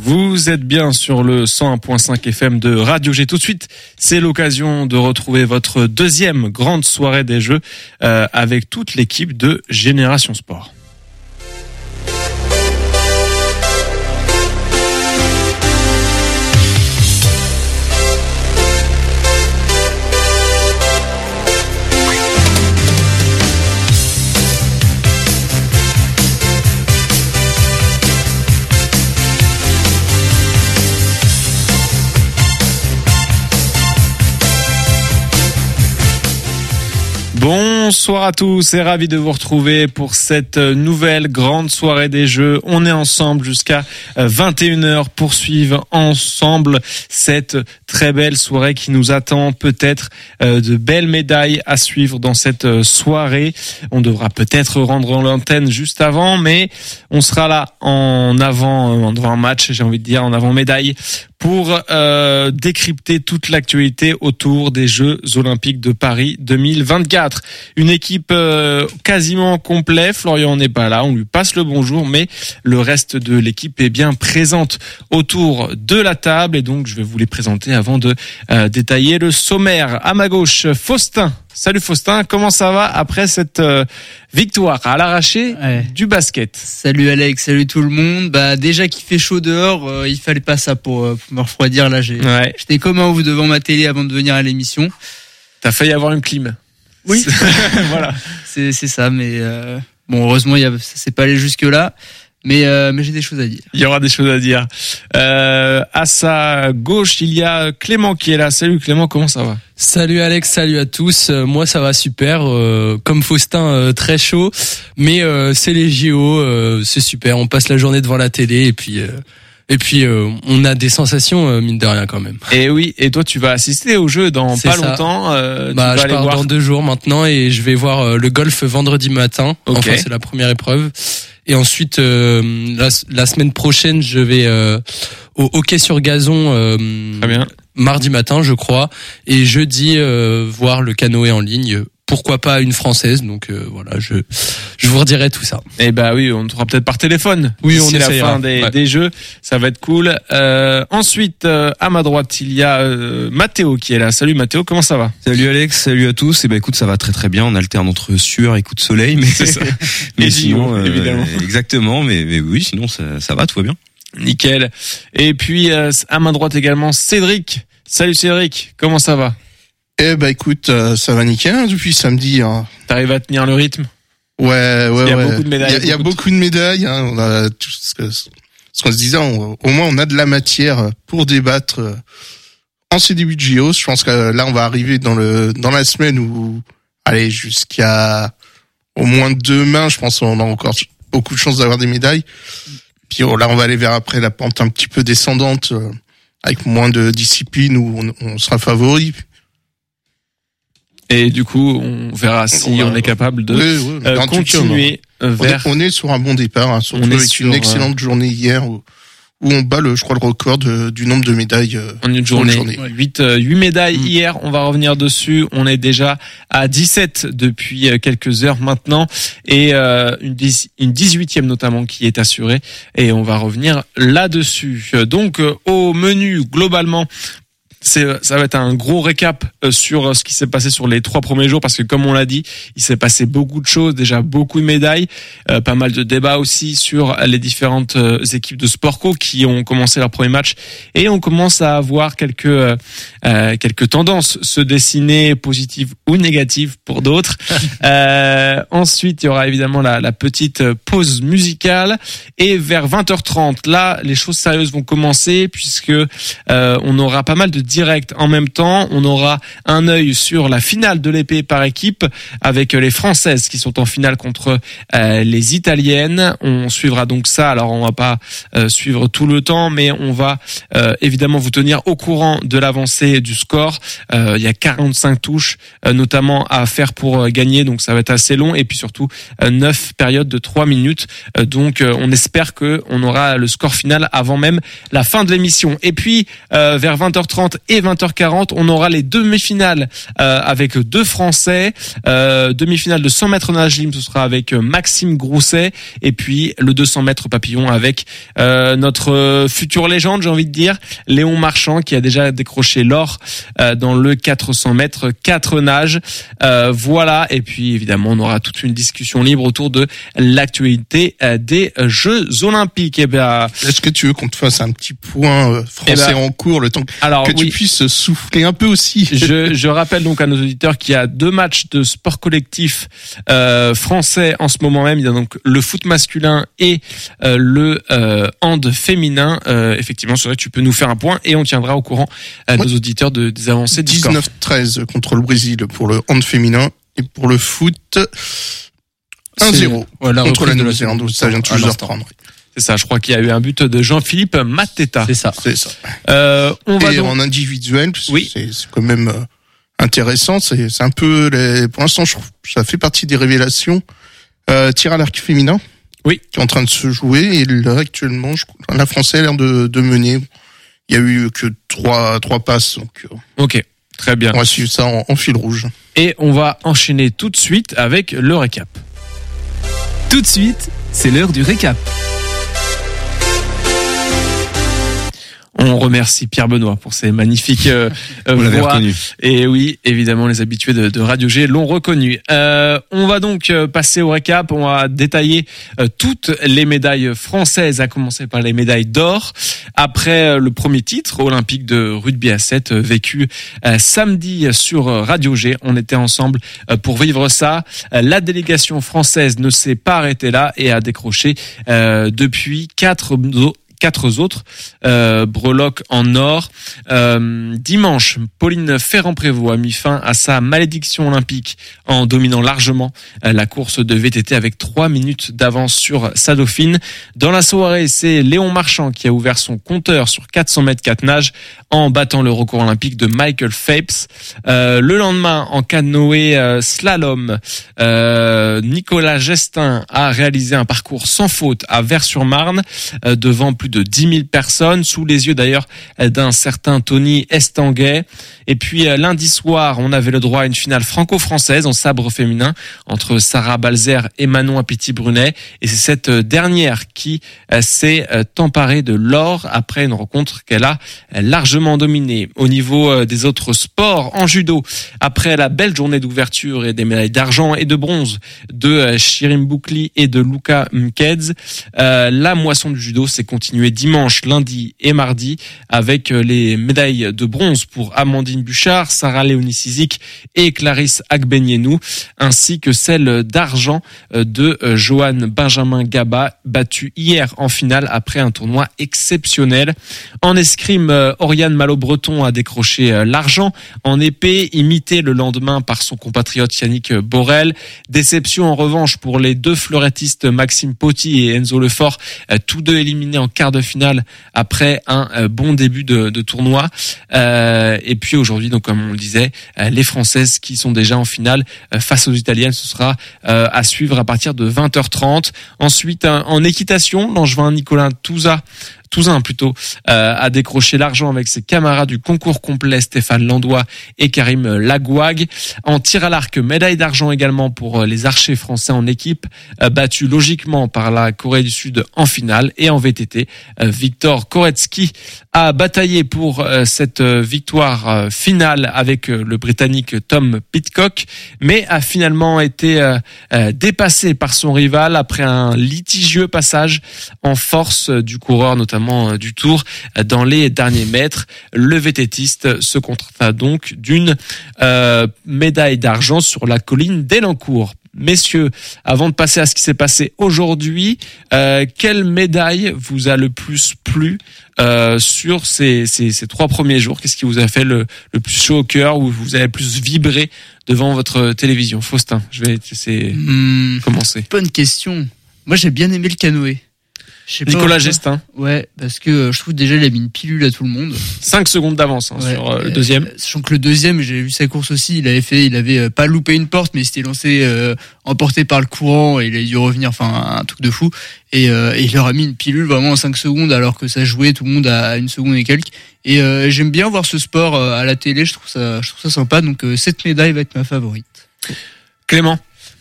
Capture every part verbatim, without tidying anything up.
Vous êtes bien sur le cent un virgule cinq F M de Radio G. Tout de suite, c'est l'occasion de retrouver votre deuxième grande soirée des Jeux euh, avec toute l'équipe de Génération Sport. Bonsoir à tous et ravi de vous retrouver pour cette nouvelle grande soirée des Jeux. On est ensemble jusqu'à vingt et une heures pour suivre ensemble cette très belle soirée qui nous attend. Peut-être de belles médailles à suivre dans cette soirée. On devra peut-être rendre l'antenne juste avant, mais on sera là en avant, en avant match, j'ai envie de dire, en avant médaille, pour euh, décrypter toute l'actualité autour des Jeux Olympiques de Paris deux mille vingt-quatre. Une équipe euh, quasiment complète. Florian n'est pas là, on lui passe le bonjour, mais le reste de l'équipe est bien présente autour de la table et donc je vais vous les présenter avant de euh, détailler le sommaire. À ma gauche, Faustin. Salut Faustin, comment ça va après cette euh, victoire à l'arraché ouais. du basket? Salut Alex, salut tout le monde. Bah déjà qu'il fait chaud dehors, euh, il fallait pas ça pour, euh, pour me refroidir là. J'ai, ouais. J'étais comme un ouf devant ma télé avant de venir à l'émission. T'as failli avoir une clim. Oui, voilà. C'est c'est ça, mais euh, bon heureusement il y a, ça s'est pas allé jusque là. Mais euh, mais j'ai des choses à dire. Il y aura des choses à dire. Euh, à sa gauche, il y a Clément qui est là. Salut Clément, comment ça va? Salut Alex, salut à tous. Euh, moi ça va super. Euh, comme Faustin, euh, très chaud. Mais euh, c'est les J O, euh, c'est super. On passe la journée devant la télé et puis. Euh, Et puis euh, on a des sensations euh, mine de rien quand même. Et oui, et toi tu vas assister au jeu dans c'est pas ça. longtemps. Euh, bah tu vas je aller pars voir... dans deux jours maintenant et je vais voir euh, le golf vendredi matin. Okay. Enfin c'est la première épreuve. Et ensuite euh, la, la semaine prochaine je vais euh, au hockey sur gazon. Euh, Très bien. Mardi matin je crois et jeudi euh, voir le canoë en ligne. Pourquoi pas une française, donc euh, voilà, je je vous redirai tout ça. Eh bah oui, on te fera peut-être par téléphone. Oui, on c'est la essayera. fin des, ouais. des jeux, ça va être cool. Euh, ensuite, euh, à ma droite, il y a euh, Mathéo qui est là. Salut Mathéo, comment ça va? Salut Alex, salut à tous. Et eh ben écoute, ça va très très bien. On alterne entre sueur et coup de soleil, mais c'est ça. mais et sinon, euh, évidemment. Exactement, mais mais oui, sinon ça ça va, tout va bien. Nickel. Et puis euh, à ma droite également Cédric. Salut Cédric, comment ça va? Eh ben écoute, euh, ça va nickel hein, depuis samedi. Hein. T'arrives à tenir le rythme? Ouais, ouais, il y a ouais. beaucoup de médailles. Il y a, beaucoup, y a beaucoup de médailles. Hein. On a tout ce que ce qu'on se disait. On, au moins, on a de la matière pour débattre euh, en ces débuts de J O. Je pense que là, on va arriver dans le dans la semaine où, allez, jusqu'à au moins demain, je pense qu'on a encore beaucoup de chances d'avoir des médailles. Puis oh, là, on va aller vers après la pente un petit peu descendante, euh, avec moins de disciplines où on, on sera favori. Et du coup, on verra si on, on est capable de oui, oui, euh, continuer cas, vers... On est, on est sur un bon départ, hein, surtout on avec sur, une excellente journée hier où, où on bat, le, je crois, le record de, du nombre de médailles euh, en une journée. journée. Ouais. huit, euh, huit médailles mmh. hier, on va revenir dessus. On est déjà à dix-sept depuis quelques heures maintenant. Et euh, une, dix, une dix-huitième notamment qui est assurée. Et on va revenir là-dessus. Donc, euh, au menu, globalement... C'est, ça va être un gros récap sur ce qui s'est passé sur les trois premiers jours parce que comme on l'a dit, il s'est passé beaucoup de choses, déjà beaucoup de médailles, euh, pas mal de débats aussi sur les différentes euh, équipes de Sportco qui ont commencé leur premier match et on commence à avoir quelques euh, quelques tendances se dessiner, positives ou négatives pour d'autres. euh, ensuite, il y aura évidemment la, la petite pause musicale et vers vingt heures trente, là, les choses sérieuses vont commencer puisque euh, on aura pas mal de direct en même temps. On aura un œil sur la finale de l'épée par équipe avec les Françaises qui sont en finale contre euh, les Italiennes. On suivra donc ça. Alors on va pas euh, suivre tout le temps, mais on va euh, évidemment vous tenir au courant de l'avancée du score. Euh, il y a quarante-cinq touches euh, notamment à faire pour euh, gagner, donc ça va être assez long. Et puis surtout euh, neuf périodes de trois minutes. Euh, donc euh, on espère que on aura le score final avant même la fin de l'émission. Et puis euh, vers vingt heures trente et vingt heures quarante. On aura les demi-finales euh, avec deux Français. Euh, demi-finale de cent mètres nage libre, ce sera avec Maxime Grousset. Et puis le deux cents mètres papillon avec euh, notre future légende, j'ai envie de dire, Léon Marchand, qui a déjà décroché l'or euh, dans le quatre cents mètres quatre nages. Euh, voilà. Et puis évidemment, on aura toute une discussion libre autour de l'actualité euh, des Jeux Olympiques. Et ben, est-ce que tu veux qu'on te fasse un petit point euh, français eh ben, en cours, le temps que, alors, que oui. tu puisses souffler un peu aussi? Je, je rappelle donc à nos auditeurs qu'il y a deux matchs de sport collectif euh, français en ce moment même. Il y a donc le foot masculin et euh, le euh, hand féminin. Euh, effectivement, c'est vrai que tu peux nous faire un point et on tiendra au courant à ouais. nos auditeurs de, des avancées du score. dix-neuf treize contre le Brésil pour le hand féminin et pour le foot un zéro ouais, contre la Nouvelle-Zélande. Ça vient tout juste de reprendre. C'est ça, je crois qu'il y a eu un but de Jean-Philippe Mateta. C'est ça. C'est ça. Euh, on et va donc... en individuel, oui. c'est, c'est quand même euh, intéressant. C'est, c'est un peu, les... pour l'instant, je trouve, ça fait partie des révélations. Euh, tir à l'arc féminin. Oui. Qui est en train de se jouer et là actuellement, je... la Française a l'air de, de mener. Il y a eu que trois, trois passes. Donc, euh... ok, très bien. On va suivre ça en, en fil rouge. Et on va enchaîner tout de suite avec le récap. Tout de suite, c'est l'heure du récap. On remercie Pierre Benoît pour ses magnifiques euh, voix. Et oui, évidemment, les habitués de, de Radio G l'ont reconnu. Euh, on va donc passer au récap. On va détailler euh, toutes les médailles françaises, à commencer par les médailles d'or. Après euh, le premier titre olympique de rugby à sept, euh, vécu euh, samedi sur Radio G. On était ensemble euh, pour vivre ça. Euh, la délégation française ne s'est pas arrêtée là et a décroché euh, depuis quatre quatre autres euh, breloques en or. Euh, dimanche, Pauline Ferrand-Prévot a mis fin à sa malédiction olympique en dominant largement euh, la course de V T T avec trois minutes d'avance sur sa dauphine. Dans la soirée, c'est Léon Marchand qui a ouvert son compteur sur quatre cents mètres quatre nages en battant le record olympique de Michael Phelps. Euh, le lendemain, en canoë euh, slalom, euh, Nicolas Gestin a réalisé un parcours sans faute à Vers-sur-Marne euh, devant plus de dix mille personnes, sous les yeux d'ailleurs d'un certain Tony Estanguet. Et puis lundi soir, on avait le droit à une finale franco-française en sabre féminin entre Sarah Balzer et Manon Apiti-Brunet. Et c'est cette dernière qui s'est emparée de l'or après une rencontre qu'elle a largement dominée. Au niveau des autres sports, en judo, après la belle journée d'ouverture et des médailles d'argent et de bronze de Shirin Boukli et de Luka Mkedz, euh, la moisson du judo s'est continuée dimanche, lundi et mardi avec les médailles de bronze pour Amandine Bouchard, Sarah Léonie Sizik et Clarisse Agbenienou, ainsi que celle d'argent de Johan Benjamin Gaba, battu hier en finale après un tournoi exceptionnel. En escrime, Oriane Malo-Breton a décroché l'argent. En épée, imité le lendemain par son compatriote Yannick Borel. Déception en revanche pour les deux fleurettistes Maxime Poty et Enzo Lefort, tous deux éliminés en quart de finale après un bon début de, de tournoi. Euh, et puis aujourd'hui, donc comme on le disait, les Françaises qui sont déjà en finale face aux Italiennes, ce sera euh, à suivre à partir de vingt heures trente. Ensuite, en équitation, l'angevin Nicolas Touza Touzin plutôt, euh, a décroché l'argent avec ses camarades du concours complet Stéphane Landois et Karim Lagouag. En tir à l'arc, médaille d'argent également pour les archers français en équipe, euh, battus logiquement par la Corée du Sud en finale. Et en V T T, euh, Victor Koretsky a bataillé pour euh, cette victoire euh, finale avec euh, le Britannique Tom Pidcock, mais a finalement été euh, euh, dépassé par son rival après un litigieux passage en force euh, du coureur, notamment du Tour dans les derniers mètres. Le vététiste se contenta donc d'une euh, médaille d'argent sur la colline d'Elancourt. Messieurs, avant de passer à ce qui s'est passé aujourd'hui, euh, quelle médaille vous a le plus plu euh, sur ces, ces, ces trois premiers jours? Qu'est-ce qui vous a fait le, le plus chaud au cœur, ou vous avez le plus vibré devant votre télévision? Faustin, je vais te laisser mmh, commencer. Bonne question. Moi, j'ai bien aimé le canoë. Nicolas Gestin. Ouais, parce que euh, je trouve déjà il a mis une pilule à tout le monde. cinq secondes d'avance hein, ouais, sur euh, le deuxième. Euh, sachant que le deuxième, j'ai vu sa course aussi, il avait fait, il avait euh, pas loupé une porte, mais il s'était lancé euh, emporté par le courant et il a dû revenir, enfin un truc de fou. Et, euh, et il leur a mis une pilule vraiment en cinq secondes alors que ça jouait tout le monde à une seconde et quelques. Et euh, j'aime bien voir ce sport euh, à la télé, je trouve ça, je trouve ça sympa. Donc euh, cette médaille va être ma favorite. Clément.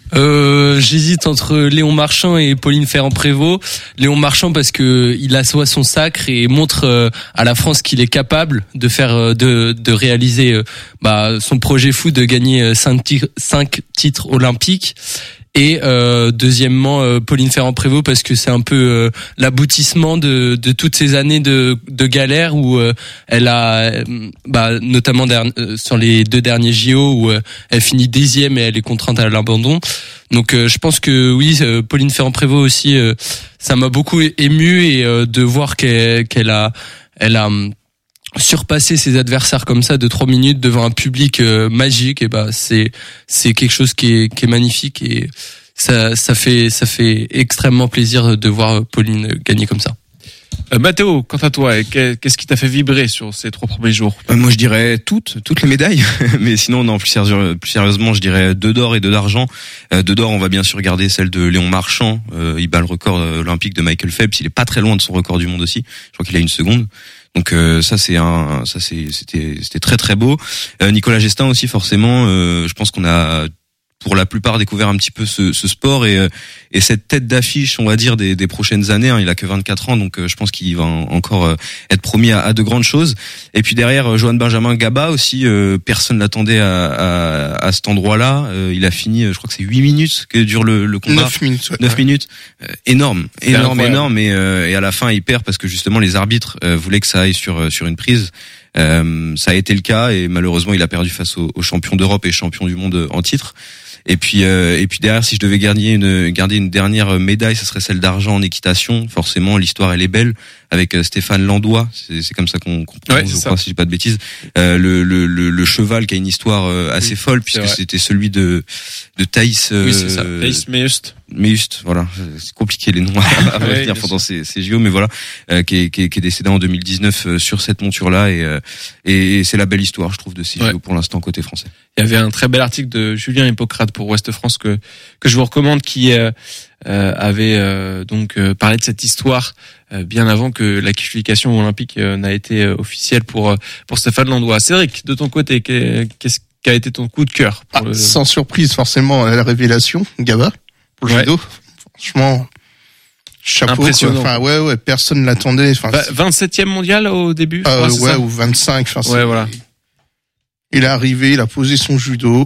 Euh, j'hésite entre Léon Marchand et Pauline Ferrand-Prévot. Léon Marchand parce que il assoit son sacre et montre euh, à la France qu'il est capable de faire, euh, de, de réaliser euh, bah, son projet fou de gagner cinq titres, cinq titres olympiques. Et euh, deuxièmement euh, Pauline Ferrand-Prévot parce que c'est un peu euh, l'aboutissement de, de toutes ces années de, de galère où euh, elle a bah, notamment der- euh, sur les deux derniers J O où euh, elle finit dixième et elle est contrainte à l'abandon. Donc euh, je pense que oui, euh, Pauline Ferrand-Prévot aussi, euh, ça m'a beaucoup ému et euh, de voir qu'elle, qu'elle a, elle a surpasser ses adversaires comme ça de trois minutes devant un public euh, magique, et bah c'est c'est quelque chose qui est qui est magnifique et ça ça fait ça fait extrêmement plaisir de voir Pauline gagner comme ça. Euh, Mathéo, quant à toi, qu'est-ce qui t'a fait vibrer sur ces trois premiers jours? euh, Moi, je dirais toutes, toutes les médailles. Mais sinon, non, plus, sérieux, plus sérieusement, je dirais deux d'or et deux d'argent. Euh, deux d'or, on va bien sûr regarder celle de Léon Marchand. Euh, il bat le record olympique de Michael Phelps. Il est pas très loin de son record du monde aussi. Je crois qu'il a une seconde. Donc euh, ça c'est un, ça c'est, c'était, c'était très très beau. Euh, Nicolas Gestin aussi forcément. Euh, je pense qu'on a pour la plupart découvert un petit peu ce, ce sport et, et cette tête d'affiche, on va dire, des, des prochaines années. Hein, il a que vingt-quatre ans, donc je pense qu'il va encore être promis à, à de grandes choses. Et puis derrière, Johan Benjamin Gaba aussi, euh, personne l'attendait à, à, à cet endroit-là. Euh, il a fini, je crois que c'est huit minutes que dure le, le combat. neuf minutes. Ouais. neuf minutes. Euh, énorme, énorme, énorme. Et, euh, et à la fin, il perd parce que justement les arbitres euh, voulaient que ça aille sur sur une prise. Euh, ça a été le cas et malheureusement, il a perdu face aux au champions d'Europe et champion du monde en titre. Et puis euh, et puis derrière, si je devais garder une garder une dernière médaille, ça serait celle d'argent en équitation. Forcément, l'histoire elle est belle avec Stéphane Landois, c'est, c'est comme ça qu'on comprend, ouais, je crois, si j'ai pas de bêtises. Euh, le, le le le cheval qui a une histoire assez oui, folle puisque c'était celui de de Thaïs. Euh, oui, c'est ça. Thaïs Meust. Meust, voilà, c'est compliqué les noms à, à ouais, retenir pendant ces, ces J O, mais voilà, euh, qui, est, qui, est, qui est décédé en deux mille dix-neuf euh, sur cette monture-là et, euh, et et c'est la belle histoire, je trouve, de ces ouais. J O pour l'instant côté français. Il y avait un très bel article de Julien Hippocrate pour Ouest France que que je vous recommande, qui euh, euh, avait euh, donc euh, parlé de cette histoire euh, bien avant que la qualification olympique euh, n'a été euh, officielle pour euh, pour Stéphane Landois. Cédric, de ton côté, qu'est-ce qu'a été ton coup de cœur pour ah, le... Sans surprise, forcément, la révélation, Gaba, pour le ouais. judo. Franchement, chapeau. Impressionnant. Enfin, ouais, ouais, personne l'attendait. Enfin, bah, vingt-septième mondial au début. Euh, ouais, ouais ça ou vingt-cinq. Enfin, ouais, voilà. Il est arrivé, il a posé son judo.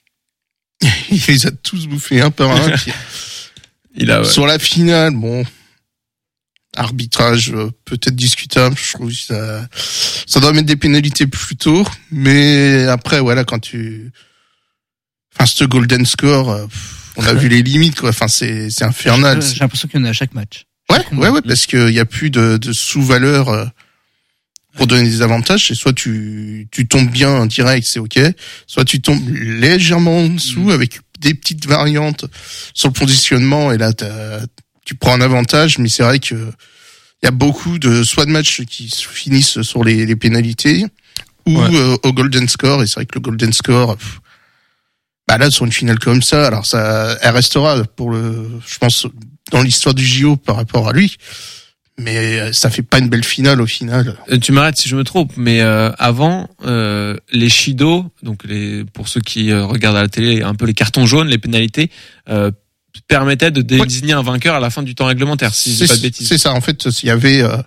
Il les a tous bouffés un par un. il a, ouais. Sur la finale, bon, arbitrage euh, peut-être discutable. Je trouve que ça, ça doit mettre des pénalités plus tôt. Mais après, voilà, quand tu, enfin, ce golden score, euh, on a vu les limites, quoi. Enfin, c'est, c'est infernal. J'ai l'impression qu'il y en a à chaque match. Ouais, ouais, ouais, parce qu'il y a plus de, de sous-valeur euh, pour donner des avantages. C'est soit tu, tu tombes bien en direct, c'est ok. Soit tu tombes légèrement en dessous mmh. avec des petites variantes sur le positionnement et là, t'as, tu prends un avantage. Mais c'est vrai que il y a beaucoup de, soit de matchs qui se finissent sur les, les pénalités ou ouais. euh, au golden score. Et c'est vrai que le golden score, pff, bah là, sur une finale comme ça, alors ça, elle restera pour le, je pense, dans l'histoire du J O par rapport à lui. Mais ça fait pas une belle finale au final. Tu m'arrêtes si je me trompe, mais euh, avant euh, les Shido, donc les pour ceux qui euh, regardent à la télé, un peu les cartons jaunes, les pénalités euh, permettaient de désigner ouais. un vainqueur à la fin du temps réglementaire, si je dis pas de bêtises. C'est ça, en fait, il y avait, euh,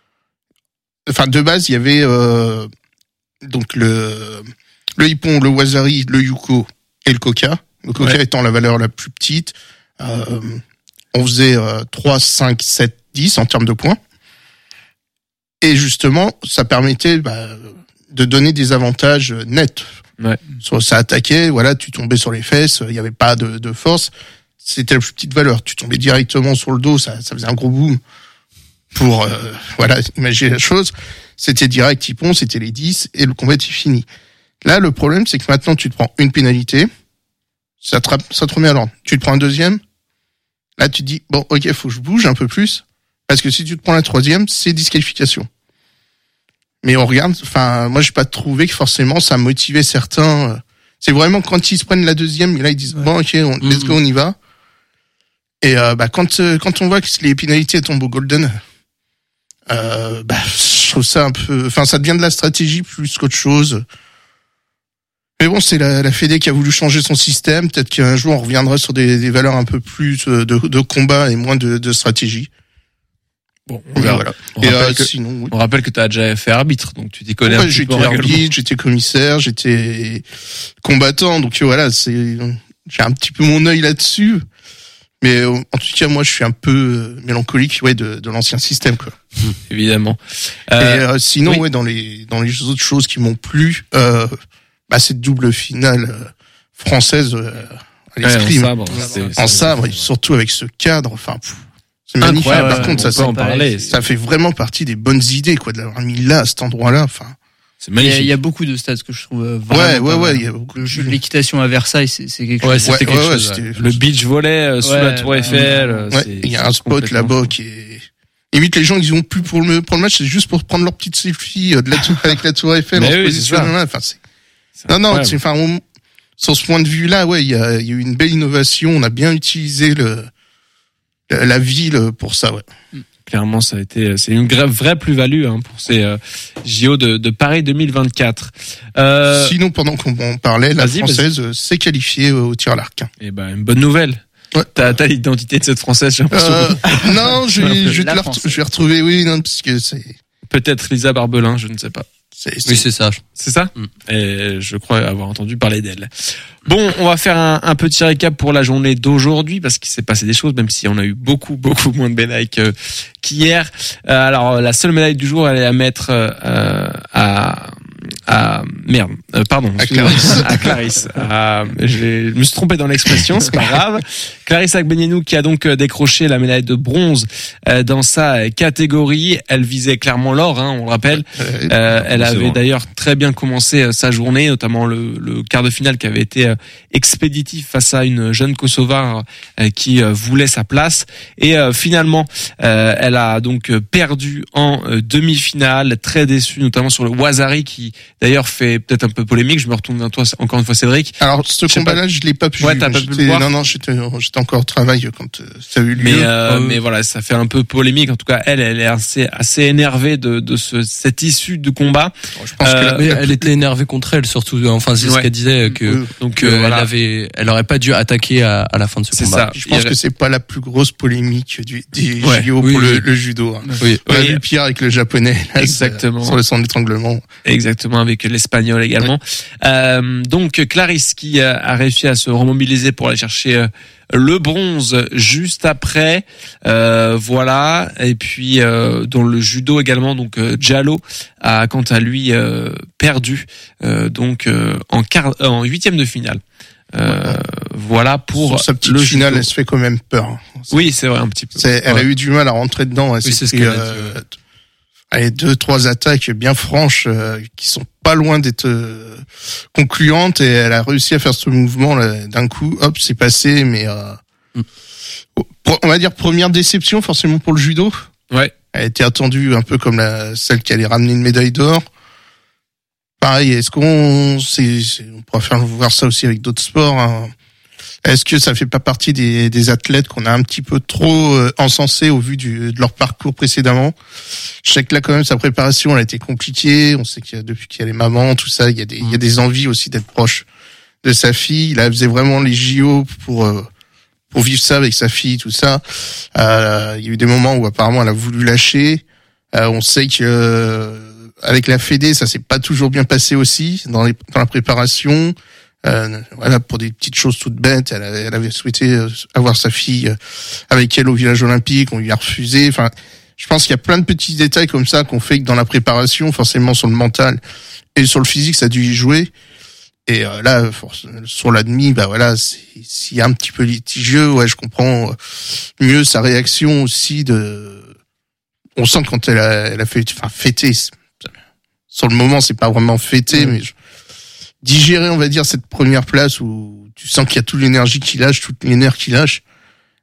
enfin de base, il y avait euh, donc le le hippon, le wasari, le yuko et le coca. Le coca ouais. étant la valeur la plus petite. Euh, on faisait euh, trois, cinq, sept, dix en termes de points. Et justement, ça permettait bah, de donner des avantages nets. Ouais. Soit ça attaquait, voilà, tu tombais sur les fesses, il n'y avait pas de, de force. C'était la plus petite valeur. Tu tombais directement sur le dos, ça, ça faisait un gros boom. Pour, euh, voilà, imaginer la chose. C'était direct, hippon, c'était les dix, et le combat est fini. Là, le problème, c'est que maintenant, tu te prends une pénalité, ça te, ça te remet à l'ordre. Tu te prends un deuxième, là, tu te dis, bon, ok, faut que je bouge un peu plus, Parce que si tu te prends la troisième, c'est disqualification. Mais on regarde, enfin, moi j'ai pas trouvé que forcément ça motivait certains. C'est vraiment quand ils se prennent la deuxième, et là ils disent ouais. bon ok, on, let's go, on y va. Et euh, bah quand euh, quand on voit que les pénalités tombent au golden, euh, bah je trouve ça un peu, enfin ça devient de la stratégie plus qu'autre chose. Mais bon, c'est la, la Fédé qui a voulu changer son système. Peut-être qu'un jour on reviendra sur des, des valeurs un peu plus de, de combat et moins de, de stratégie. Bon, on verra. Voilà. On, et rappelle euh, que, sinon, oui. on rappelle que tu as déjà fait arbitre, donc tu t'y connais ouais, un petit peu. J'étais arbitre, j'étais commissaire, j'étais combattant, donc voilà, c'est j'ai un petit peu mon œil là-dessus. Mais en tout cas, moi, je suis un peu mélancolique, ouais, de, de l'ancien système, quoi. Mmh, évidemment. Euh, et euh, sinon, oui. ouais, dans les dans les autres choses qui m'ont plu, euh, bah cette double finale euh, française euh, à l'escrime, ouais, en sabre, c'est, en c'est, sabre, c'est, et surtout avec ce cadre, enfin. Pff, c'est magnifique. Incroyable, Par ouais, contre, on ça, peut en parler. ça fait vraiment partie des bonnes idées, quoi, de l'avoir mis là, à cet endroit-là. Enfin, c'est magnifique. Il y, a, il y a beaucoup de stades que je trouve vraiment. Ouais, ouais, ouais. Mal. Il y a beaucoup le de jeu de l'équitation à Versailles, c'est, c'est quelque ouais, chose. c'était ouais, quelque ouais, chose. ouais, Ouais. Le beach volley euh, sous ouais, la Tour Eiffel. Ouais, il y a un spot là-bas qui est. Limite, les gens, ils ont plus pour le pour le match, c'est juste pour prendre leur petite selfie de la tour avec la Tour Eiffel. Mais en oui, position c'est ça. là. Enfin, c'est. C'est non, non, incroyable. c'est, enfin, on, sur ce point de vue-là, ouais, il y a, il y a eu une belle innovation. On a bien utilisé le la, la ville pour ça, ouais. Clairement, ça a été, c'est une vraie, vraie plus-value hein, pour ces euh, J O de, de Paris deux mille vingt-quatre. Euh, Sinon, pendant qu'on en parlait, la vas-y, française euh, s'est qualifiée au tir à l'arc. Eh ben, une bonne nouvelle. Ouais. T'as, t'as l'identité de cette française, j'ai l'impression. Euh, non, je vais, je vais te La la France. ret- je vais retrouver, oui, non, parce que c'est, Peut-être Lisa Barbelin, je ne sais pas. c'est, Oui, c'est, c'est ça. C'est ça Mm. Et je crois avoir entendu parler d'elle. Bon, on va faire un, un petit récap pour la journée d'aujourd'hui parce qu'il s'est passé des choses, même si on a eu beaucoup, beaucoup moins de médailles que, qu'hier. Euh, alors, la seule médaille du jour, elle est à mettre euh, à... à merde, euh, pardon, À excusez-moi. Clarisse. à Clarisse. À- j'ai- je me suis trompé dans l'expression, c'est pas grave. Clarisse Agbenienou qui a donc euh, décroché la médaille de bronze euh, dans sa catégorie. Elle visait clairement l'or, hein, on le rappelle. euh, Euh, elle c'est avait vrai. d'ailleurs très bien commencé euh, sa journée, notamment le, le quart de finale qui avait été euh, expéditif face à une jeune Kosovare euh, qui euh, voulait sa place. Et euh, finalement, euh, elle a donc euh, perdu en euh, demi-finale, très déçue, notamment sur le Wazari qui d'ailleurs fait peut-être un peu polémique. Je me retourne vers toi encore une fois, Cédric. Alors, ce Je sais combat-là, je l'ai pas pu. Ouais, t'as pas pu le J'étais- voir. Non, non, j'étais, j'étais encore au travail quand euh, ça a eu lieu. Mais euh, Euh, mais voilà, ça fait un peu polémique. En tout cas, elle, elle est assez assez énervée de de ce cette issue de combat. Je pense euh, que la- Mais la- elle était énervée contre elle, surtout. Enfin, c'est Ouais. ce qu'elle disait que, euh, Donc que euh, elle voilà, avait, elle aurait pas dû attaquer à, à la fin de ce c'est combat. ça. je pense Il- que c'est pas la plus grosse polémique du, des Ouais, J O oui, pour le, oui. le judo. Hein. Oui. On a Oui. vu le pire avec le japonais. Là, Exactement. Sur le centre d'étranglement. Exactement, avec l'espagnol également. Euh, donc Clarisse qui euh, a réussi à se remobiliser pour aller chercher euh, le bronze juste après, euh, voilà. Et puis euh, dans le judo également, donc euh, Diallo a quant à lui euh, perdu euh, donc euh, en quart, euh, en huitième de finale. Euh, voilà pour Sur sa petite le finale, judo. elle se fait quand même peur. hein. Oui, c'est vrai un petit peu. C'est, elle Ouais. a eu du mal à rentrer dedans. Elle Oui, s'est c'est ce pris, qu'elle a euh, dit, ouais. allez, deux, trois attaques bien franches euh, qui sont pas loin d'être euh, concluantes et elle a réussi à faire ce mouvement là, d'un coup. Hop, c'est passé. Mais euh, Mm. on va dire première déception forcément pour le judo. Ouais. Elle était attendue un peu comme la celle qui allait ramener une médaille d'or. Pareil, est-ce qu'on, c'est, c'est- on pourra faire voir ça aussi avec d'autres sports. Hein. Est-ce que ça fait pas partie des, des athlètes qu'on a un petit peu trop euh, encensés au vu du, de leur parcours précédemment? Je sais que là, quand même, sa préparation, elle a été compliquée. On sait qu'il y a, depuis qu'il y a les mamans, tout ça, il y a des, il y a des envies aussi d'être proche de sa fille. Là, elle faisait vraiment les J O pour euh, pour vivre ça avec sa fille, tout ça. Euh, il y a eu des moments où apparemment elle a voulu lâcher. Euh, on sait que euh, avec la Fédé, ça s'est pas toujours bien passé aussi dans, les, dans la préparation. Euh, voilà, pour des petites choses toutes bêtes, elle, avait- elle avait souhaité euh, avoir sa fille euh, avec elle au village olympique, on lui a refusé. Enfin, je pense qu'il y a plein de petits détails comme ça qu'on fait que dans la préparation, forcément sur le mental et sur le physique, ça a dû y jouer. Et euh, là, force- sur la demi, bah voilà, c'est- s'il y a un petit peu litigieux, ouais, je comprends mieux sa réaction aussi. De, on sent quand elle a, elle a fait, enfin, fêter. Sur le moment, c'est pas vraiment fêter, mais je, digérer, on va dire, cette première place où tu sens qu'il y a toute l'énergie qui lâche, toute les nerfs qui lâche.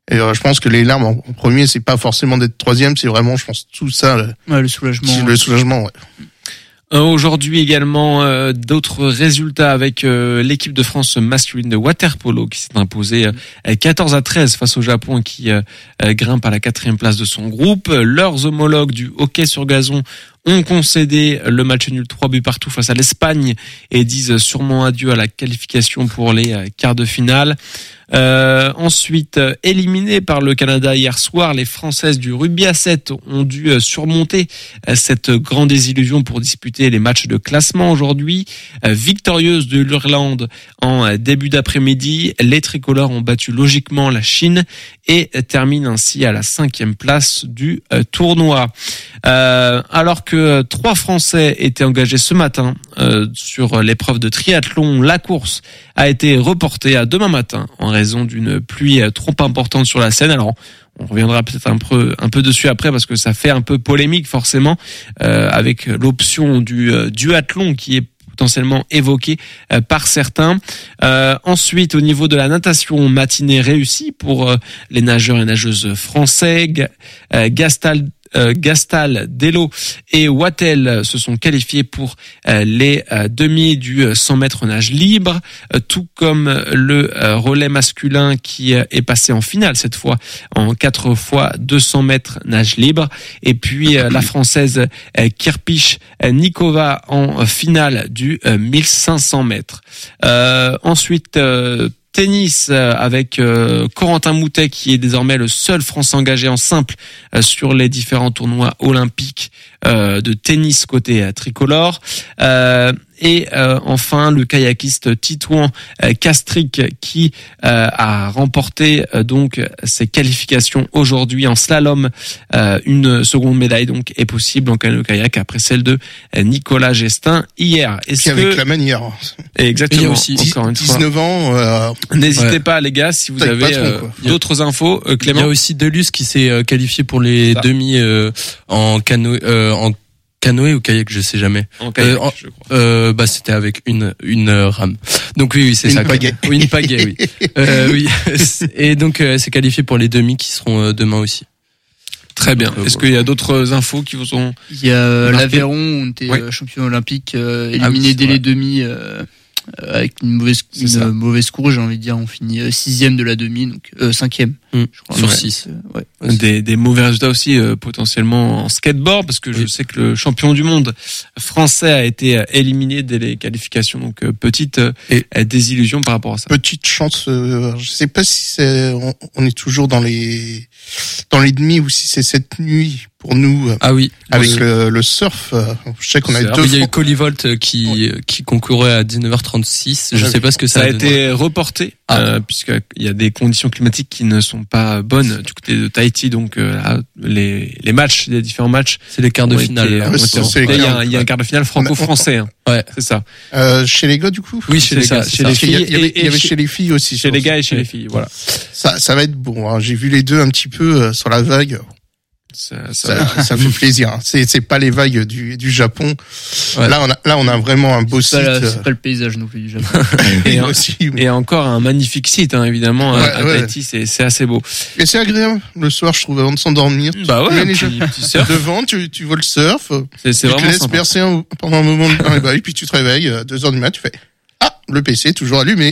Et euh, je pense que les larmes en, en premier, c'est pas forcément d'être troisième, c'est vraiment, je pense, tout ça, le, Ouais, le soulagement. le soulagement. Ouais. Euh, Aujourd'hui également euh, d'autres résultats avec euh, l'équipe de France masculine de water-polo qui s'est imposée euh, quatorze à treize face au Japon qui euh, euh, grimpe à la quatrième place de son groupe. Leurs homologues du hockey sur gazon ont concédé le match nul trois buts partout face à l'Espagne et disent sûrement adieu à la qualification pour les euh, quarts de finale. Euh, ensuite, euh, éliminées par le Canada hier soir, les Françaises du rugby à sept ont dû euh, surmonter euh, cette grande désillusion pour disputer les matchs de classement aujourd'hui. Euh, victorieuses de l'Irlande en euh, début d'après-midi, les tricolores ont battu logiquement la Chine et euh, terminent ainsi à la cinquième place du euh, tournoi. Euh, alors que euh, trois Français étaient engagés ce matin euh, sur l'épreuve de triathlon, la course a été reportée à demain matin en raison d'une pluie trop importante sur la Seine. Alors, on reviendra peut-être un peu un peu dessus après parce que ça fait un peu polémique forcément euh, avec l'option du euh, duathlon qui est potentiellement évoquée euh, par certains. Euh, ensuite, au niveau de la natation, matinée réussie pour euh, les nageurs et nageuses français. Ga- euh, Gastal Euh, Gastal, Delo et Wattel se sont qualifiés pour euh, les euh, demi du cent mètres nage libre, euh, tout comme le euh, relais masculin qui euh, est passé en finale cette fois en quatre fois deux cents mètres nage libre. Et puis euh, la française euh, Kirpish Nikova en finale du euh, mille cinq cents mètres. Euh, ensuite, euh, tennis avec euh, Corentin Moutet qui est désormais le seul Français engagé en simple euh, sur les différents tournois olympiques euh, de tennis côté euh, tricolore. Euh, et euh, enfin le kayakiste Titouan euh, Castric qui euh, a remporté euh, donc ses qualifications aujourd'hui en slalom. Euh, une seconde médaille donc est possible en canoë-kayak après celle de euh, Nicolas Gestin hier. Est-ce Puis avec que la manière. exactement Il y a aussi encore une fois. dix-neuf ans, euh, N'hésitez Ouais. pas les gars si vous Taille avez patron, euh, quoi. d'autres infos. Euh, Il y Clément. a aussi Delus qui s'est euh, qualifié pour les Ça. demi euh, en canoë euh, en canoë ou kayak, je sais jamais. En kayak, Euh, en- je crois. Euh, bah c'était avec une une euh, rame. Donc oui, oui c'est Une ça. quoi. pagaie. Oui, une pagaie, oui. euh, oui. Et donc euh, c'est qualifié pour les demi qui seront euh, demain aussi. Très bien. Donc, euh, Est-ce qu'il y a d'autres infos qui vous ont Il y a euh, Marqué. l'Aveyron, on était Ouais. euh, champion olympique, euh, éliminé Ah oui, c'est dès vrai. les demi euh, euh, avec une mauvaise C'est une ça. euh, mauvaise course, j'ai envie de dire. On finit euh, sixième de la demi, donc euh, cinquième. Hum, Je crois. sur Ouais. six. Euh, ouais. des, des mauvais résultats aussi euh, potentiellement en skateboard parce que je Oui. sais que le champion du monde français a été euh, éliminé dès les qualifications donc euh, petite euh, Et- euh, désillusion par rapport à ça. petite chance. Euh, je sais pas si c'est, on, on est toujours dans les dans les demi ou si c'est cette nuit pour nous euh, Ah oui. avec Euh, le, le surf. euh, je sais qu'on a Surf. deux. il y a eu Fran- Colivolt euh, qui qui concourait à dix-neuf heures trente-six. Je Ouais. sais pas ce que ça, Ça a donné. été reporté Ah. euh, puisqu'il y a des conditions climatiques qui ne sont pas bonnes du côté de Tahiti donc euh, là, les les matchs les différents matchs C'est les quarts de ont été- finale. là. ont Ouais, été c'est- reportés. c'est les il y a quarts. un, il y a un quart de finale franco-français hein. Ouais. C'est ça Euh, chez les gars du coup. Oui, chez C'est les ça, gars. chez c'est ça. les Parce qu'il y a- filles il y avait, et- il y avait et chez les filles aussi. chez les sur- gars et chez Ouais. les filles voilà Ça, ça va être bon. Hein. J'ai vu les deux un petit peu euh, sur la vague. ça, ça- Ça, ça fait plaisir. Hein. C'est, c'est pas les vagues du, du Japon. Ouais. Là, on a, là, on a vraiment un beau C'est site. pas, la- euh, c'est pas le paysage non plus du Japon. et, aussi, mais, et encore un magnifique site hein, évidemment à- Ouais, à ouais. Tahiti c'est c'est assez beau. mais c'est agréable. Le soir, je trouve, avant de s'endormir. Bah ouais, Mais un les petit, gens- petit surf, Devant, tu, tu vois le surf. c'est c'est tu te vraiment laisses sympa. bercer un- pendant un moment dans les bails, puis tu te réveilles à deux heures du mat, tu fais ah, le P C est toujours allumé.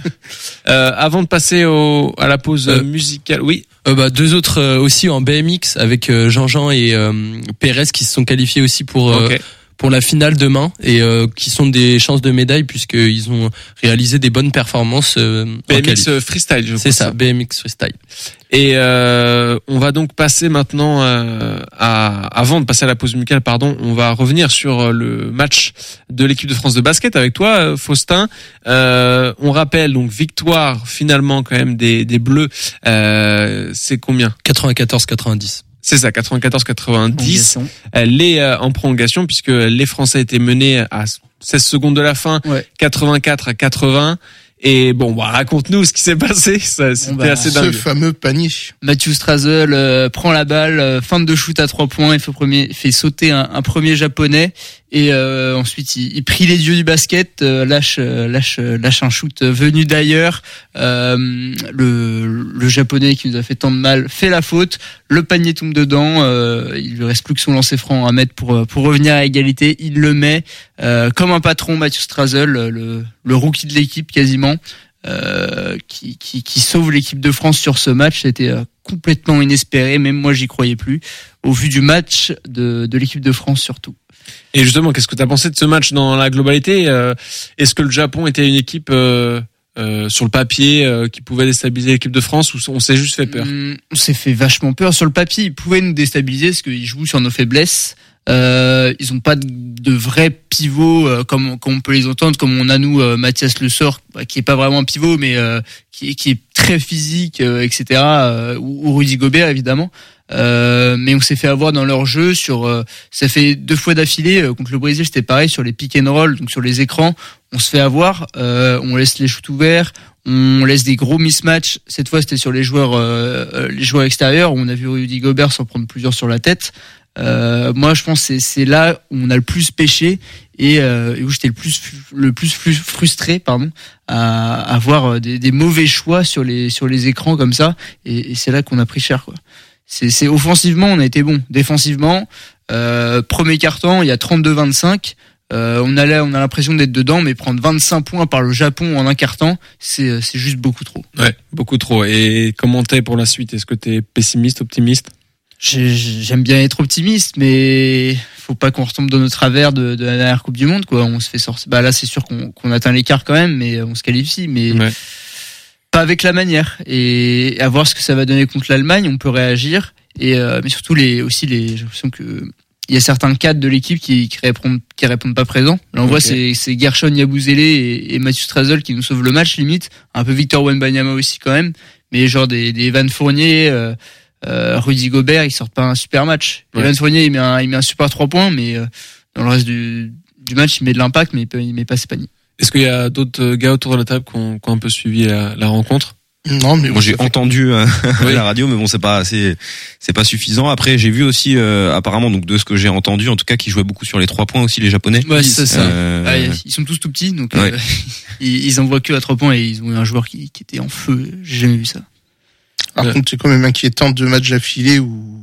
Euh, avant de passer au à la pause Euh, musicale, oui, Euh, bah, deux autres euh, aussi en B M X avec euh, Jean-Jean et euh, Pérez qui se sont qualifiés aussi pour euh, ok. pour la finale demain et euh, qui sont des chances de médaille puisqu'ils ont réalisé des bonnes performances. Euh, en B M X qualif. freestyle, je crois. C'est ça, B M X freestyle. Et euh, on va donc passer maintenant euh, à avant de passer à la pause musicale, pardon, on va revenir sur le match de l'équipe de France de basket avec toi, euh, Faustin. Euh, on rappelle donc victoire finalement quand même des des Bleus. Euh, c'est combien? quatre-vingt-quatorze quatre-vingt-dix. C'est ça, quatre-vingt-quatorze quatre-vingt-dix. Prolongation. Elle est euh, en prolongation puisque les Français étaient menés à seize secondes de la fin, Ouais. quatre-vingt-quatre à quatre-vingts. Et bon, bah, raconte-nous ce qui s'est passé. Ça, c'était bah, assez Ce dingue. fameux panier. Matthew Strazel euh, prend la balle, euh, fin de shoot à trois points, il fait, premier, il fait sauter un, un premier japonais Et euh, ensuite, il, il prie les dieux du basket, euh, lâche, euh, lâche, euh, lâche un shoot venu d'ailleurs. Euh, le, le japonais qui nous a fait tant de mal fait la faute. Le panier tombe dedans. Euh, il lui reste plus que son lancer franc à mettre pour pour revenir à égalité. Il le met euh, comme un patron, Matthew Strazel, le, le rookie de l'équipe quasiment, euh, qui, qui, qui sauve l'équipe de France sur ce match. C'était euh, complètement inespéré. Même moi, j'y croyais plus. Au vu du match de, de l'équipe de France surtout. Et justement, qu'est-ce que tu as pensé de ce match dans la globalité? euh, Est-ce que le Japon était une équipe euh, euh, sur le papier euh, qui pouvait déstabiliser l'équipe de France, ou on s'est juste fait peur? mmh, On s'est fait vachement peur. Sur le papier, ils pouvaient nous déstabiliser parce qu'ils jouent sur nos faiblesses. Euh, ils ont pas de, de vrais pivots euh, comme, comme on peut les entendre, comme on a nous euh, Mathias Le Sort, bah, qui est pas vraiment un pivot, mais euh, qui, qui est très physique, euh, et cetera. Euh, ou, ou Rudy Gobert évidemment. Euh, mais on s'est fait avoir dans leur jeu sur euh, ça fait deux fois d'affilée euh, contre le Brésil, c'était pareil sur les pick and roll, donc sur les écrans on se fait avoir, euh, on laisse les shoots ouverts, on laisse des gros mismatchs. Cette fois c'était sur les joueurs euh, les joueurs extérieurs où on a vu Rudy Gobert s'en prendre plusieurs sur la tête. Euh, moi je pense que c'est c'est là où on a le plus pêché et, euh, et où j'étais le plus le plus frustré pardon à avoir des, des mauvais choix sur les sur les écrans comme ça, et, et c'est là qu'on a pris cher quoi. C'est, c'est offensivement, on a été bon. Défensivement, euh, premier quart-temps, il y a trente-deux vingt-cinq. Euh, on a on a l'impression d'être dedans, mais prendre vingt-cinq points par le Japon en un quart-temps, c'est, c'est juste beaucoup trop. Ouais, beaucoup trop. Et comment t'es pour la suite? Est-ce que t'es pessimiste, optimiste? J'ai, j'aime bien être optimiste, mais faut pas qu'on retombe dans nos travers de, de la dernière Coupe du Monde, quoi. On se fait sortir. Bah là, c'est sûr qu'on, qu'on atteint l'écart quand même, mais on se qualifie, mais. Ouais. Pas avec la manière, et à voir ce que ça va donner contre l'Allemagne. On peut réagir, et euh, mais surtout les aussi les j'ai l'impression que il y a certains cadres de l'équipe qui qui répondent qui répondent pas présents. Là on okay. voit c'est c'est Gershon Yabusele et, et Mathieu Strazel qui nous sauvent le match limite, un peu Victor Wembanyama aussi quand même, mais genre des des Evan Fournier, euh, euh, Rudy Gobert, ils sortent pas un super match. Ouais. Evan Fournier il met un il met un super trois points, mais euh, dans le reste du du match il met de l'impact, mais il, peut, il met pas ses paniers. Est-ce qu'il y a d'autres gars autour de la table qui ont, qui ont un peu suivi la, la rencontre? Non, mais moi j'ai entendu euh, oui. la radio, mais bon c'est pas c'est c'est pas suffisant. Après j'ai vu aussi euh, apparemment, donc de ce que j'ai entendu en tout cas, qu'ils jouaient beaucoup sur les trois points aussi les Japonais. Ouais c'est ça. Euh... Ah, ils sont tous tout petits, donc ouais. euh, ils, ils envoient que à trois points, et ils ont eu un joueur qui, qui était en feu. J'ai jamais vu ça. Par ouais. contre c'est quand même inquiétant, deux matchs d'affilée où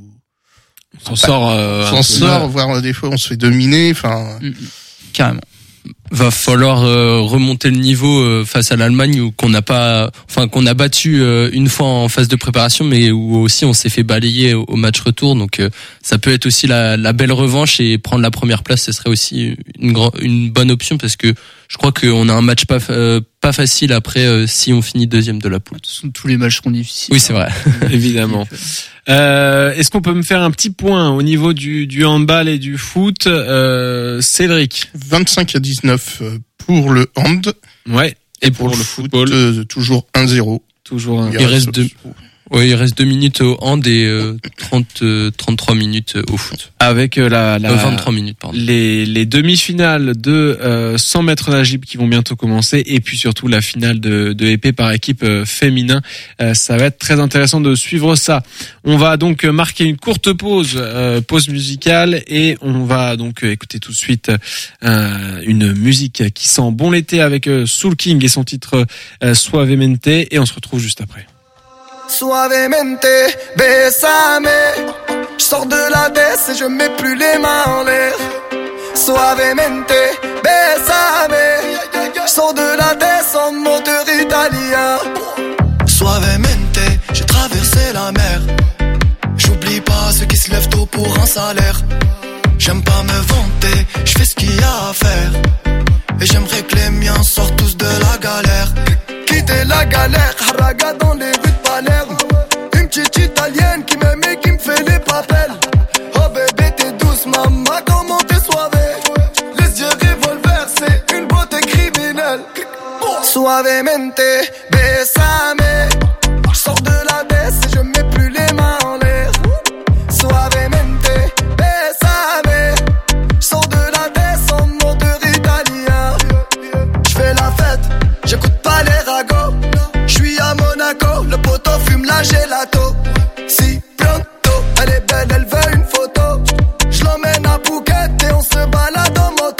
on s'en sort, euh, on s'en sort, voire des fois on se fait dominer. Enfin mmh, carrément. Va falloir euh, remonter le niveau euh, face à l'Allemagne, où qu'on n'a pas, enfin qu'on a battu euh, une fois en phase de préparation, mais où aussi on s'est fait balayer au, au match retour. Donc euh, ça peut être aussi la, la belle revanche, et prendre la première place, ce serait aussi une grande, une bonne option, parce que je crois qu'on a un match pas euh, pas facile après euh, si on finit deuxième de la poule. Tous les matchs seront difficiles. Oui c'est vrai, évidemment. Euh, est-ce qu'on peut me faire un petit point au niveau du, du handball et du foot, euh, Cédric? vingt-cinq à dix-neuf pour le hand. Ouais. Et, et pour, pour le football, foot, euh, toujours un zéro. Toujours un. Il, il reste deux. Oui, il reste deux minutes au hand et euh, trente, euh, trente-trois minutes au foot. Avec euh, la, la euh, vingt-trois minutes, pardon. Les, les demi-finales de euh, cent mètres nage libre qui vont bientôt commencer, et puis surtout la finale de, de épée par équipe euh, féminin. Euh, ça va être très intéressant de suivre ça. On va donc marquer une courte pause, euh, pause musicale, et on va donc écouter tout de suite euh, une musique qui sent bon l'été avec euh, Soul King et son titre euh, Suavemente, et on se retrouve juste après. Suavemente, besame. Je sors de la baisse et je mets plus les mains en l'air. Suavemente, besame. Je sors de la baisse en moteur italien. Suavemente, j'ai traversé la mer. J'oublie pas ceux qui se lèvent tôt pour un salaire. J'aime pas me vanter, je fais ce qu'il y a à faire. Et j'aimerais que les miens sortent tous de la galère. Quitter la galère, haraga dans les rues de Palerme. Une petite italienne qui m'aime et qui me fait les papels. Oh bébé t'es douce maman, comment t'es soivée. Les yeux revolver, c'est une beauté criminelle. Suavemente, besame. Je sors de la baisse et je mets plus les mains en l'air. Suavemente, besame. Je sors de la baisse en moteur italien. Je fais la fête, j'écoute pas les ragots. J'suis à Monaco, le poteau fume la gelato. Si bientôt, elle est belle, elle veut une photo. J'l'emmène à Phuket et on se balade en moto.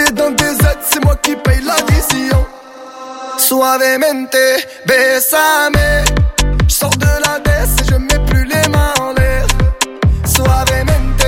pieds dans des aides, c'est moi qui paye l'addition. Suavemente, besame. J'sors de la baisse et je mets plus les mains en l'air. Suavemente,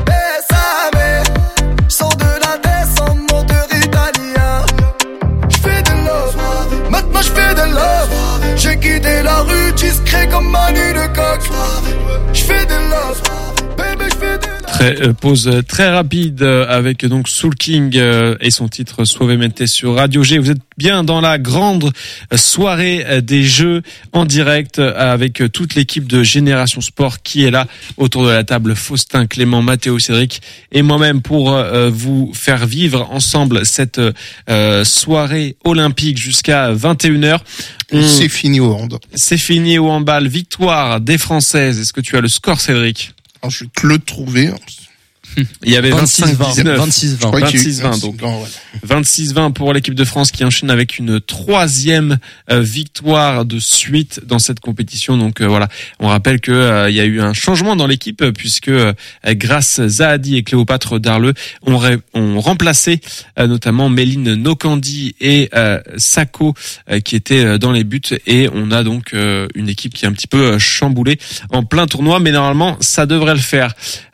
besame. J'sors de la baisse en moteur italien. J'fais de love, maintenant j'fais de love. J'ai quitté la rue discret comme Manu de Coq. J'fais de love, baby j'fais de love. Très, euh, pause très rapide euh, avec donc Soul King euh, et son titre Suavemente sur Radio G. Vous êtes bien dans la grande soirée euh, des jeux en direct euh, avec euh, toute l'équipe de Génération Sport qui est là autour de la table. Faustin, Clément, Mathéo, Cédric et moi-même pour euh, vous faire vivre ensemble cette euh, soirée olympique jusqu'à vingt et une heures. On... C'est fini au hand. C'est fini au handball. Victoire des Françaises. Est-ce que tu as le score, Cédric? Alors, je vais te le trouver. Il y avait vingt-cinq dix-neuf. vingt-six vingt. vingt-six vingt donc. vingt-six vingt pour l'équipe de France qui enchaîne avec une troisième euh, victoire de suite dans cette compétition. Donc euh, voilà, on rappelle que euh, il y a eu un changement dans l'équipe euh, puisque euh, grâce Zahadi et Cléopâtre Darleux ont, ré- ont remplacé euh, notamment Méline Nokandi et euh, Sako euh, qui étaient euh, dans les buts et on a donc euh, une équipe qui est un petit peu euh, chamboulée en plein tournoi, mais normalement ça devrait le faire.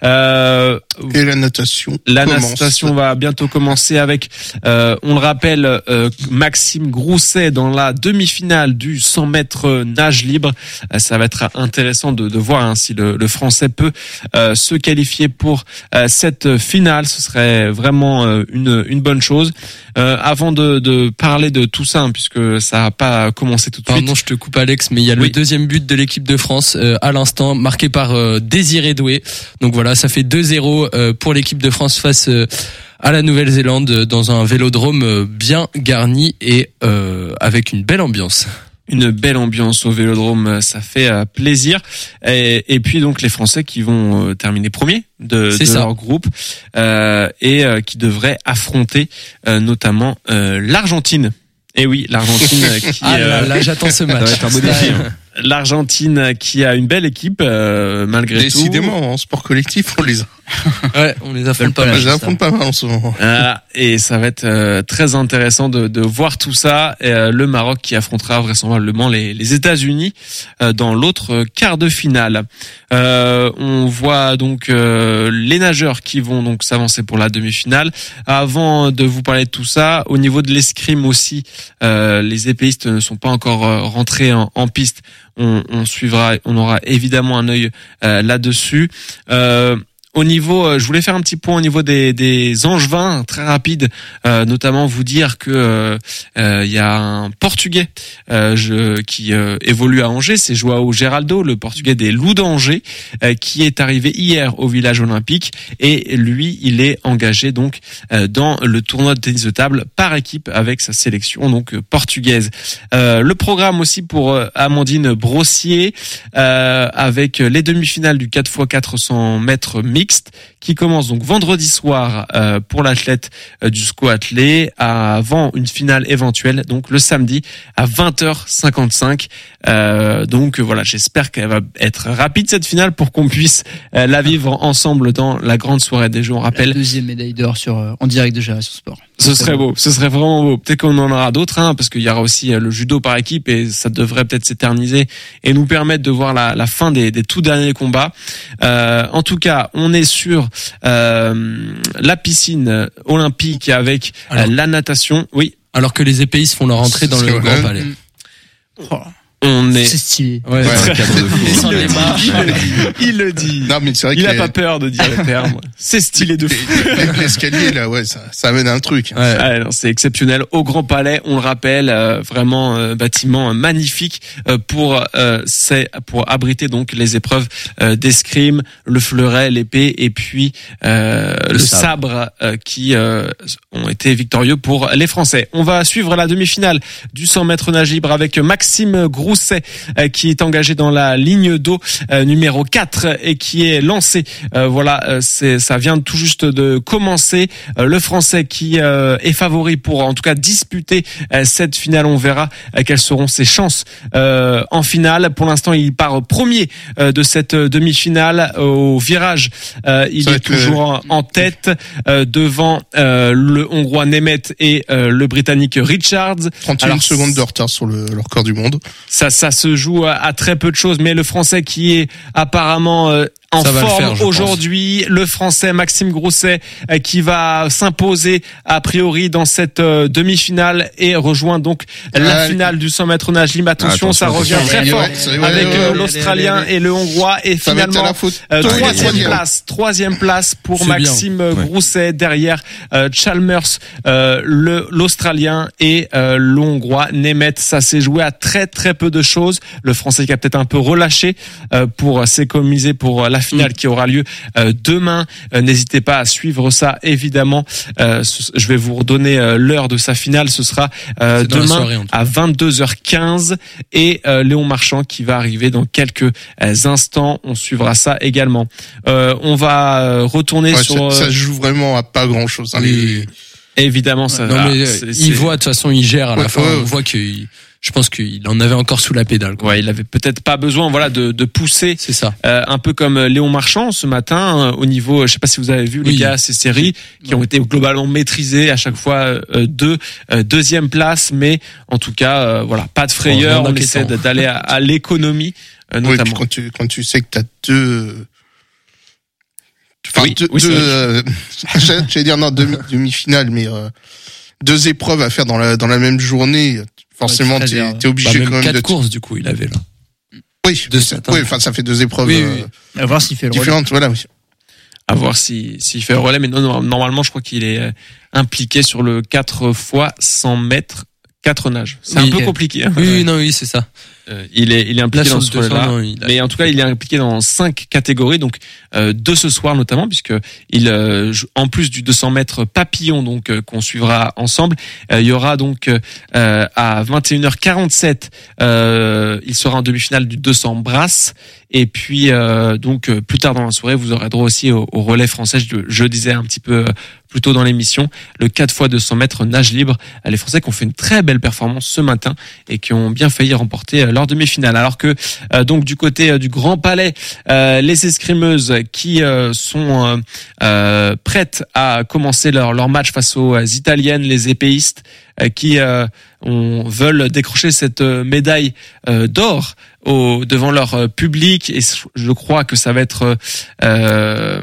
Euh, Et la natation La commence. natation va bientôt commencer avec, euh, on le rappelle, euh, Maxime Grousset dans la demi-finale du cent mètres nage libre. Euh, ça va être intéressant de, de voir hein, si le, le Français peut euh, se qualifier pour euh, cette finale. Ce serait vraiment euh, une, une bonne chose. Euh, avant de, de parler de tout ça, hein, puisque ça n'a pas commencé tout de suite. Pardon, je te coupe Alex, mais il y a Oui. le deuxième but de l'équipe de France euh, à l'instant, marqué par euh, Désiré Doué. Donc voilà, ça fait deux zéro euh, pour l'équipe de France face euh, à la Nouvelle-Zélande euh, dans un vélodrome euh, bien garni et euh, avec une belle ambiance. Une belle ambiance au Vélodrome, ça fait euh, plaisir. Et, et puis donc les Français qui vont euh, terminer premiers de, C'est de ça. leur groupe euh, et euh, qui devraient affronter euh, notamment euh, l'Argentine. Et oui, l'Argentine euh, qui Ah là euh, là, j'attends ce match. Ça va être un beau défi, hein. l'Argentine qui a une belle équipe euh, malgré Décidément, tout. en sport collectif, on les a. Ouais, on les affronte pas On mal. les affronte pas mal en ce moment. Voilà. Et ça va être euh, très intéressant de, de voir tout ça. Et, euh, le Maroc qui affrontera vraisemblablement les, les États-Unis euh, dans l'autre euh, quart de finale. Euh, on voit donc euh, les nageurs qui vont donc s'avancer pour la demi-finale. Avant de vous parler de tout ça, au niveau de l'escrime aussi, euh, les épéistes ne sont pas encore euh, rentrés en, en piste. On, on suivra, on aura évidemment un œil euh, là-dessus. Euh, Au niveau, euh, je voulais faire un petit point au niveau des, des angevins, très rapide, euh, notamment vous dire que euh, euh, y a un Portugais euh, je, qui euh, évolue à Angers, c'est Joao Geraldo, le Portugais des Loups d'Angers, euh, qui est arrivé hier au village olympique et lui, il est engagé donc euh, dans le tournoi de tennis de table par équipe avec sa sélection donc euh, portugaise. Euh, le programme aussi pour euh, Amandine Brossier euh, avec les demi-finales du quatre fois quatre cents mètres mixte qui commence donc vendredi soir euh, pour l'athlète euh, du S C O athlé avant une finale éventuelle donc le samedi à vingt heures cinquante-cinq. Euh, donc euh, voilà, j'espère qu'elle va être rapide cette finale pour qu'on puisse euh, la vivre ensemble dans la grande soirée des Jeux. On La rappelle, deuxième médaille d'or sur euh, en direct de Génération Sport. ce serait beau, ce serait vraiment beau. Peut-être qu'on en aura d'autres, hein, parce qu'il y aura aussi euh, le judo par équipe et ça devrait peut-être s'éterniser et nous permettre de voir la, la fin des, des tout derniers combats. Euh, en tout cas, on est sur euh, la piscine olympique avec euh, Alors. la natation. Oui, Alors que les épéistes font leur entrée dans C'est le vrai. Grand Palais. Oh, on est. c'est stylé. Ouais, Ouais. c'est- Cadre de fou. Descends les marches. Il le dit. Non, mais c'est vrai Il que a les- pas peur de dire le terme. C'est stylé de fou. les- l'escalier, là, ouais, ça, ça amène un truc. Ouais. Ah, non, c'est exceptionnel. Au Grand Palais, on le rappelle, euh, vraiment euh, bâtiment magnifique euh, pour euh, c'est pour abriter donc les épreuves euh, d'escrime, le fleuret, l'épée et puis euh, le, Le sabre, sabre. euh, qui euh, ont été victorieux pour les Français. On va suivre la demi-finale du cent mètres nage libre avec Maxime Grousset Grousset euh, qui est engagé dans la ligne d'eau euh, numéro quatre et qui est lancé. Euh, voilà, euh, c'est ça vient tout juste de commencer. Euh, le Français qui euh, est favori pour en tout cas disputer euh, cette finale. On verra euh, quelles seront ses chances euh, en finale. Pour l'instant, il part premier euh, de cette demi-finale au virage. Euh, il est toujours le... en tête euh, devant euh, le Hongrois Nemeth et euh, le Britannique Richards. trente et une Alors, secondes de retard sur le, le record du monde. Ça, ça se joue à, à très peu de choses, mais le Français qui est apparemment euh, en ça forme faire, aujourd'hui, pense. Le Français Maxime Grousset euh, qui va s'imposer a priori dans cette euh, demi-finale et rejoint donc ah, la finale du cent mètres nage libre. Attention, attention, ça revient attention, très fort ouais, ouais, avec ouais, euh, ouais, l'Australien allez, allez, allez. et le Hongrois et ça finalement euh, troisième place, troisième place pour C'est Maxime bien. Grousset ouais. derrière euh, Chalmers, euh, le l'Australien et euh, le Hongrois Nemeth. Ça s'est joué à très très peu de choses. Le Français qui a peut-être un peu relâché euh, pour s'économiser pour la finale qui aura lieu euh, demain. Euh, n'hésitez pas à suivre ça, évidemment. Euh, ce, je vais vous redonner euh, l'heure de sa finale. Ce sera euh, demain soirée, à vingt-deux heures quinze et euh, Léon Marchand qui va arriver dans quelques euh, instants. On suivra ça également. Euh, on va euh, retourner ouais, sur... Ça, ça se joue vraiment à pas grand-chose. Hein, les... Évidemment, ça... Non, mais, c'est, il c'est... voit, de toute façon, il gère à la ouais, fin. Ouais, on voit qu'il... Je pense qu'il en avait encore sous la pédale, quoi. Ouais, il avait peut-être pas besoin, voilà, de, de pousser. C'est ça. Euh, un peu comme Léon Marchand ce matin, euh, au niveau, je sais pas si vous avez vu, oui. les gars, ces séries qui ont été globalement maîtrisées à chaque fois euh, deux, euh, deuxième place, mais en tout cas, euh, voilà, pas de frayeur. Oh, on essaie d'aller à, à l'économie, euh, notamment. Oui, et puis quand tu quand tu sais que t'as deux. Enfin, oui, deux, oui, deux euh, j'allais dire non demi demi-finale, mais euh, deux épreuves à faire dans la dans la même journée. Forcément, ouais, t'es, t'es obligé bah, même quand même quatre de courses du coup, il avait là. Oui, de ça, oui, enfin ça fait deux épreuves oui, oui. Euh, à voir s'il fait le différentes, relais. Voilà. Oui. À voir si s'il fait le relais, mais non, normalement, je crois qu'il est impliqué sur le quatre fois cent mètres, quatre nages. C'est oui, un peu okay. compliqué. Hein. Oui, oui, non, oui, c'est ça. Euh, il est, il est impliqué là, dans ce relais-là. Non, a... Mais en tout cas, il est impliqué dans cinq catégories, donc euh, de ce soir notamment, puisque il, euh, en plus du deux cents mètres papillon, donc euh, qu'on suivra ensemble, euh, il y aura donc euh, à vingt et une heures quarante-sept, euh, il sera en demi-finale du deux cents brasse. Et puis euh, donc euh, plus tard dans la soirée, vous aurez droit aussi au, au relais français. Je, je disais un petit peu euh, plus tôt dans l'émission, le quatre fois deux cents mètres nage libre. Les Français qui ont fait une très belle performance ce matin et qui ont bien failli remporter euh, leur demi-finale. Alors que euh, donc du côté euh, du Grand Palais, euh, les escrimeuses qui euh, sont euh, euh, prêtes à commencer leur leur match face aux euh, Italiennes, les épéistes euh, qui euh, on, veulent décrocher cette euh, médaille euh, d'or au devant leur euh, public, et je crois que ça va être euh,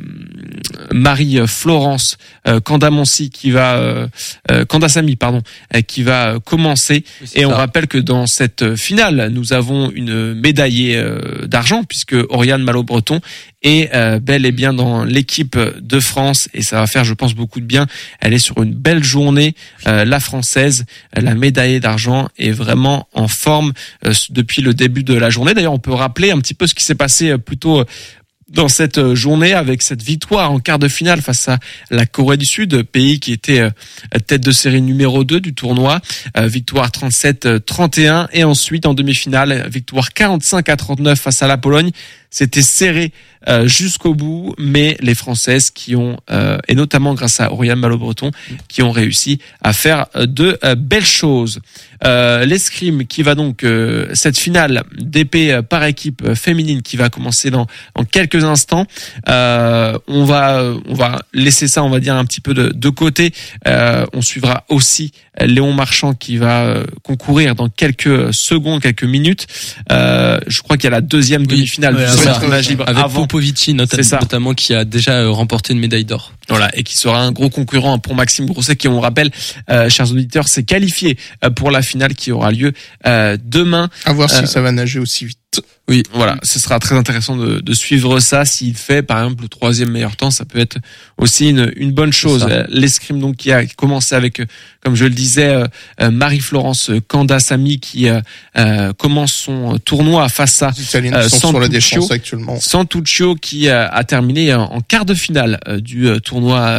Marie-Florence euh, Candamonsi qui va euh, euh, Kandasamy pardon euh, qui va commencer. Oui, et on ça. rappelle que dans cette finale, nous avons une médaillée euh, d'argent puisque Oriane Malo-Breton est euh, bel et bien dans l'équipe de France, et ça va faire, je pense, beaucoup de bien. Elle est sur une belle journée, euh, la française, la médaillée d'argent est vraiment en forme euh, depuis le début de la journée. D'ailleurs, on peut rappeler un petit peu ce qui s'est passé plutôt dans cette journée avec cette victoire en quart de finale face à la Corée du Sud, pays qui était tête de série numéro deux du tournoi. Victoire trente-sept à trente et un, et ensuite en demi-finale, victoire quarante-cinq à trente-neuf face à la Pologne. C'était serré euh, jusqu'au bout, mais les Françaises qui ont, euh, et notamment grâce à Oriane Malo-Breton, qui ont réussi à faire de euh, belles choses. Euh, l'escrime qui va donc, euh, cette finale d'épée par équipe féminine qui va commencer dans, dans quelques instants. Euh, on va, on va laisser ça, on va dire, un petit peu de, de côté. Euh, on suivra aussi Léon Marchand qui va concourir dans quelques secondes, quelques minutes. Euh, je crois qu'il y a la deuxième oui, demi-finale ouais, du ça, nage libre avec avant. Popovici notamment, notamment qui a déjà remporté une médaille d'or. Voilà, et qui sera un gros concurrent pour Maxime Grousset qui, on rappelle, euh, chers auditeurs, s'est qualifié pour la finale qui aura lieu euh, demain. À voir euh, si ça va nager aussi vite. Oui, voilà, ce sera très intéressant de, de suivre ça. S'il fait, par exemple, le troisième meilleur temps, ça peut être aussi une, une bonne chose. L'escrime donc qui a commencé avec, comme je le disais, euh, Marie-Florence Kandasamy qui euh, euh, commence son tournoi face à euh, Santuccio, Santuccio qui euh, a terminé en quart de finale euh, du euh, tournoi. Euh,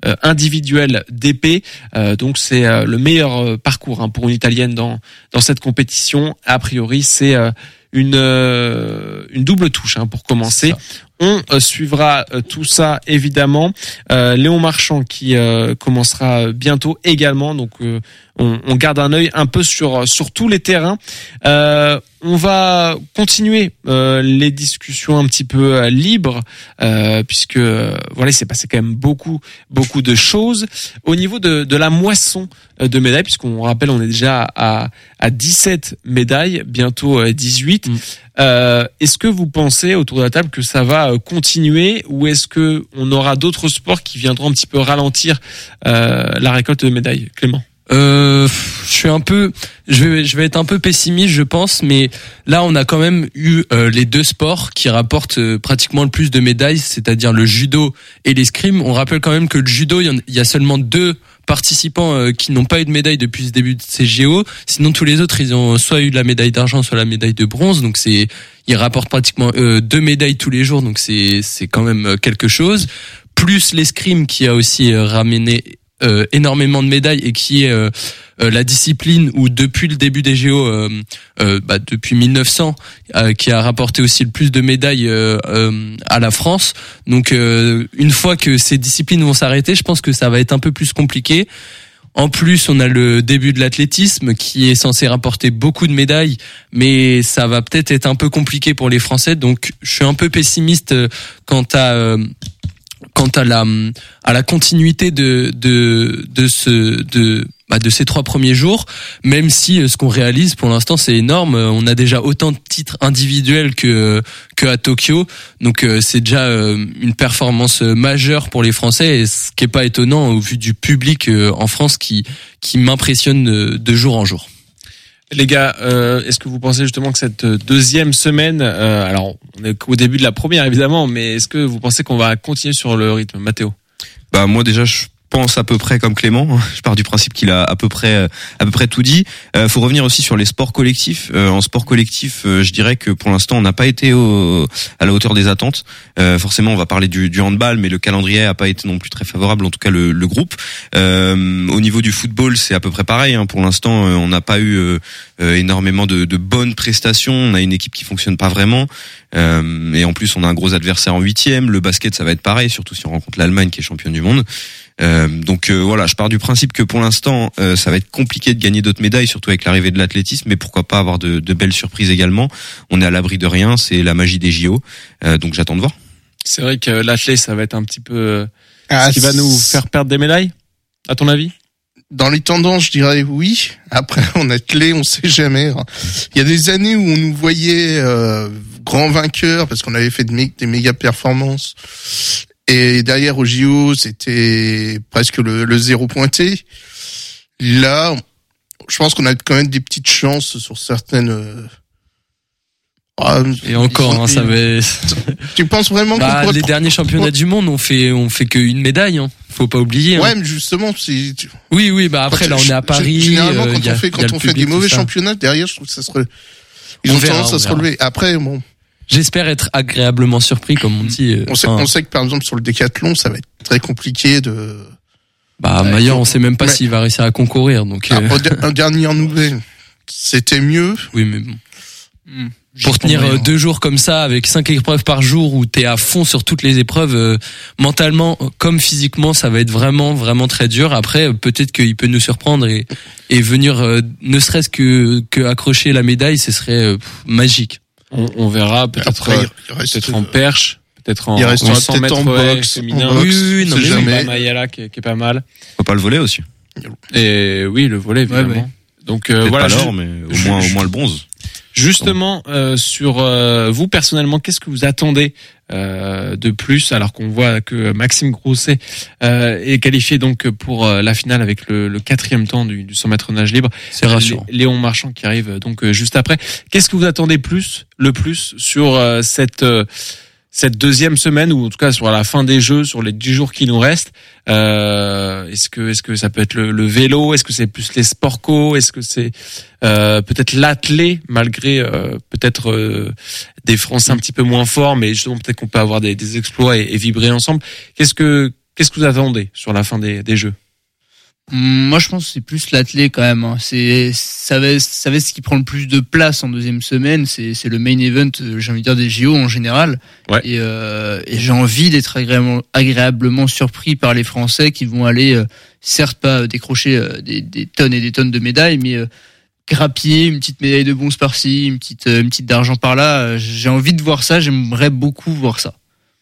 euh, individuel d'épée. Euh, donc c'est euh, le meilleur euh, parcours hein, pour une Italienne dans dans cette compétition. A priori, c'est euh, une euh, une double touche hein, pour commencer. On euh, suivra euh, tout ça évidemment. Euh, Léon Marchand qui euh, commencera bientôt également. Donc euh, on, on garde un œil un peu sur sur tous les terrains. Euh, on va continuer euh, les discussions un petit peu euh, libres euh, puisque euh, voilà, il s'est passé quand même beaucoup beaucoup de choses au niveau de de la moisson de médailles, puisqu'on rappelle on est déjà à à dix-sept médailles, bientôt dix-huit. Mmh. Euh, est-ce que vous pensez autour de la table que ça va continuer, ou est-ce que on aura d'autres sports qui viendront un petit peu ralentir euh, la récolte de médailles, Clément? Euh, je suis un peu, je vais, je vais être un peu pessimiste, je pense, mais là, on a quand même eu euh, les deux sports qui rapportent euh, pratiquement le plus de médailles, c'est-à-dire le judo et l'escrime. On rappelle quand même que le judo, il y, en, il y a seulement deux participants euh, qui n'ont pas eu de médaille depuis ce début de ces J O. Sinon, tous les autres, ils ont soit eu la médaille d'argent, soit la médaille de bronze. Donc, c'est, ils rapportent pratiquement euh, deux médailles tous les jours. Donc, c'est, c'est quand même quelque chose. Plus l'escrime qui a aussi euh, ramené Euh, énormément de médailles et qui est euh, euh, la discipline où depuis le début des J O, euh, euh, bah, depuis mille neuf cents, euh, qui a rapporté aussi le plus de médailles euh, euh, à la France. Donc euh, une fois que ces disciplines vont s'arrêter, je pense que ça va être un peu plus compliqué. En plus, on a le début de l'athlétisme qui est censé rapporter beaucoup de médailles, mais ça va peut-être être un peu compliqué pour les Français. Donc je suis un peu pessimiste quant à euh, quant à la à la continuité de de de ce de bah de ces trois premiers jours, même si ce qu'on réalise pour l'instant c'est énorme. On a déjà autant de titres individuels que que à Tokyo, donc c'est déjà une performance majeure pour les Français, et ce qui est pas étonnant au vu du public en France qui qui m'impressionne de jour en jour. Les gars, euh, est-ce que vous pensez justement que cette deuxième semaine, euh, alors on est au début de la première évidemment, mais est-ce que vous pensez qu'on va continuer sur le rythme, Mathéo? Bah moi déjà je pense à peu près comme Clément. Je pars du principe qu'il a à peu près à peu près tout dit. Euh, faut revenir aussi sur les sports collectifs. Euh, en sport collectif, euh, je dirais que pour l'instant on n'a pas été au, à la hauteur des attentes. Euh, forcément, on va parler du, du handball, mais le calendrier a pas été non plus très favorable. En tout cas, le, le groupe. Euh, au niveau du football, c'est à peu près pareil. Hein. Pour l'instant, euh, on n'a pas eu euh, euh, énormément de, de bonnes prestations. On a une équipe qui fonctionne pas vraiment. Euh, et en plus, on a un gros adversaire en huitième. Le basket, ça va être pareil, surtout si on rencontre l'Allemagne qui est championne du monde. Euh, donc euh, voilà, je pars du principe que pour l'instant euh, ça va être compliqué de gagner d'autres médailles, surtout avec l'arrivée de l'athlétisme, mais pourquoi pas avoir de, de belles surprises également. On est à l'abri de rien, c'est la magie des J O, euh, donc j'attends de voir. C'est vrai que l'athlé, ça va être un petit peu ah, ce qui va nous faire perdre des médailles, à ton avis? Dans les tendances, je dirais oui. Après, en athlé, on sait jamais. Il y a des années où on nous voyait euh, grands vainqueurs parce qu'on avait fait de mé- des méga performances. Et derrière au J O, c'était presque le, le zéro pointé. Là, je pense qu'on a quand même des petites chances sur certaines. Euh... Ah, et encore, hein, ça va. Tu penses vraiment bah, qu'on pourrait... les derniers championnats du monde, on fait, on fait qu'une médaille. Hein. Faut pas oublier. Ouais, hein. mais justement, c'est. Oui, oui, bah après là, on est à Paris. Généralement, euh, quand a, on fait, quand on fait des mauvais championnats, derrière, je trouve que ça se. Re... Ils on ont verra, tendance à se relever. Après, bon. J'espère être agréablement surpris, comme on dit. On sait, enfin... on sait que par exemple sur le décathlon, ça va être très compliqué de. Bah, ouais, Maillard, on sait même pas mais... s'il va réussir à concourir. Donc. Ah, euh... Un dernier en nouvelle, c'était mieux. Oui, mais bon. Mmh. Pour tenir moyen. deux jours comme ça, avec cinq épreuves par jour, où t'es à fond sur toutes les épreuves, euh, mentalement comme physiquement, ça va être vraiment, vraiment très dur. Après, peut-être qu'il peut nous surprendre et, et venir, euh, ne serait-ce que, que accrocher la médaille, ce serait euh, magique. On, on verra peut-être, Après, euh, peut-être en perche, peut-être en, il reste en cent mètres en boxe, féminin. En boxe, oui, oui, non, mais jamais. Mayala qui, qui est pas mal. Faut pas le voler aussi. Et oui, le volet évidemment. Ouais, ouais. Donc euh, voilà. Pas l'or, mais au moins, au moins le bronze. Justement, euh, sur euh, vous personnellement, qu'est-ce que vous attendez euh, de plus, alors qu'on voit que Maxime Grousset euh, est qualifié donc pour euh, la finale avec le, le quatrième temps du, du cent mètres nage libre. C'est rassurant. Léon Marchand qui arrive donc euh, juste après. Qu'est-ce que vous attendez plus, le plus sur euh, cette euh, cette deuxième semaine, ou en tout cas sur la fin des Jeux, sur les dix jours qui nous restent? euh, Est-ce que est-ce que ça peut être le, le vélo? Est-ce que c'est plus les sports co? Est-ce que c'est euh, peut-être l'athlé, malgré euh, peut-être euh, des Français un petit peu moins forts, mais justement peut-être qu'on peut avoir des, des exploits et, et vibrer ensemble? Qu'est-ce que Qu'est-ce que vous attendez sur la fin des, des Jeux? Moi, je pense que c'est plus l'athlé quand même. Hein. C'est ça va, ça va être ce qui prend le plus de place en deuxième semaine. C'est, c'est le main event, j'ai envie de dire, des J O en général. Ouais. Et, euh, et j'ai envie d'être agréablement, agréablement surpris par les Français qui vont aller, euh, certes pas décrocher euh, des, des tonnes et des tonnes de médailles, mais euh, grappiller une petite médaille de bronze par-ci, une petite, euh, une petite d'argent par-là. J'ai envie de voir ça. J'aimerais beaucoup voir ça.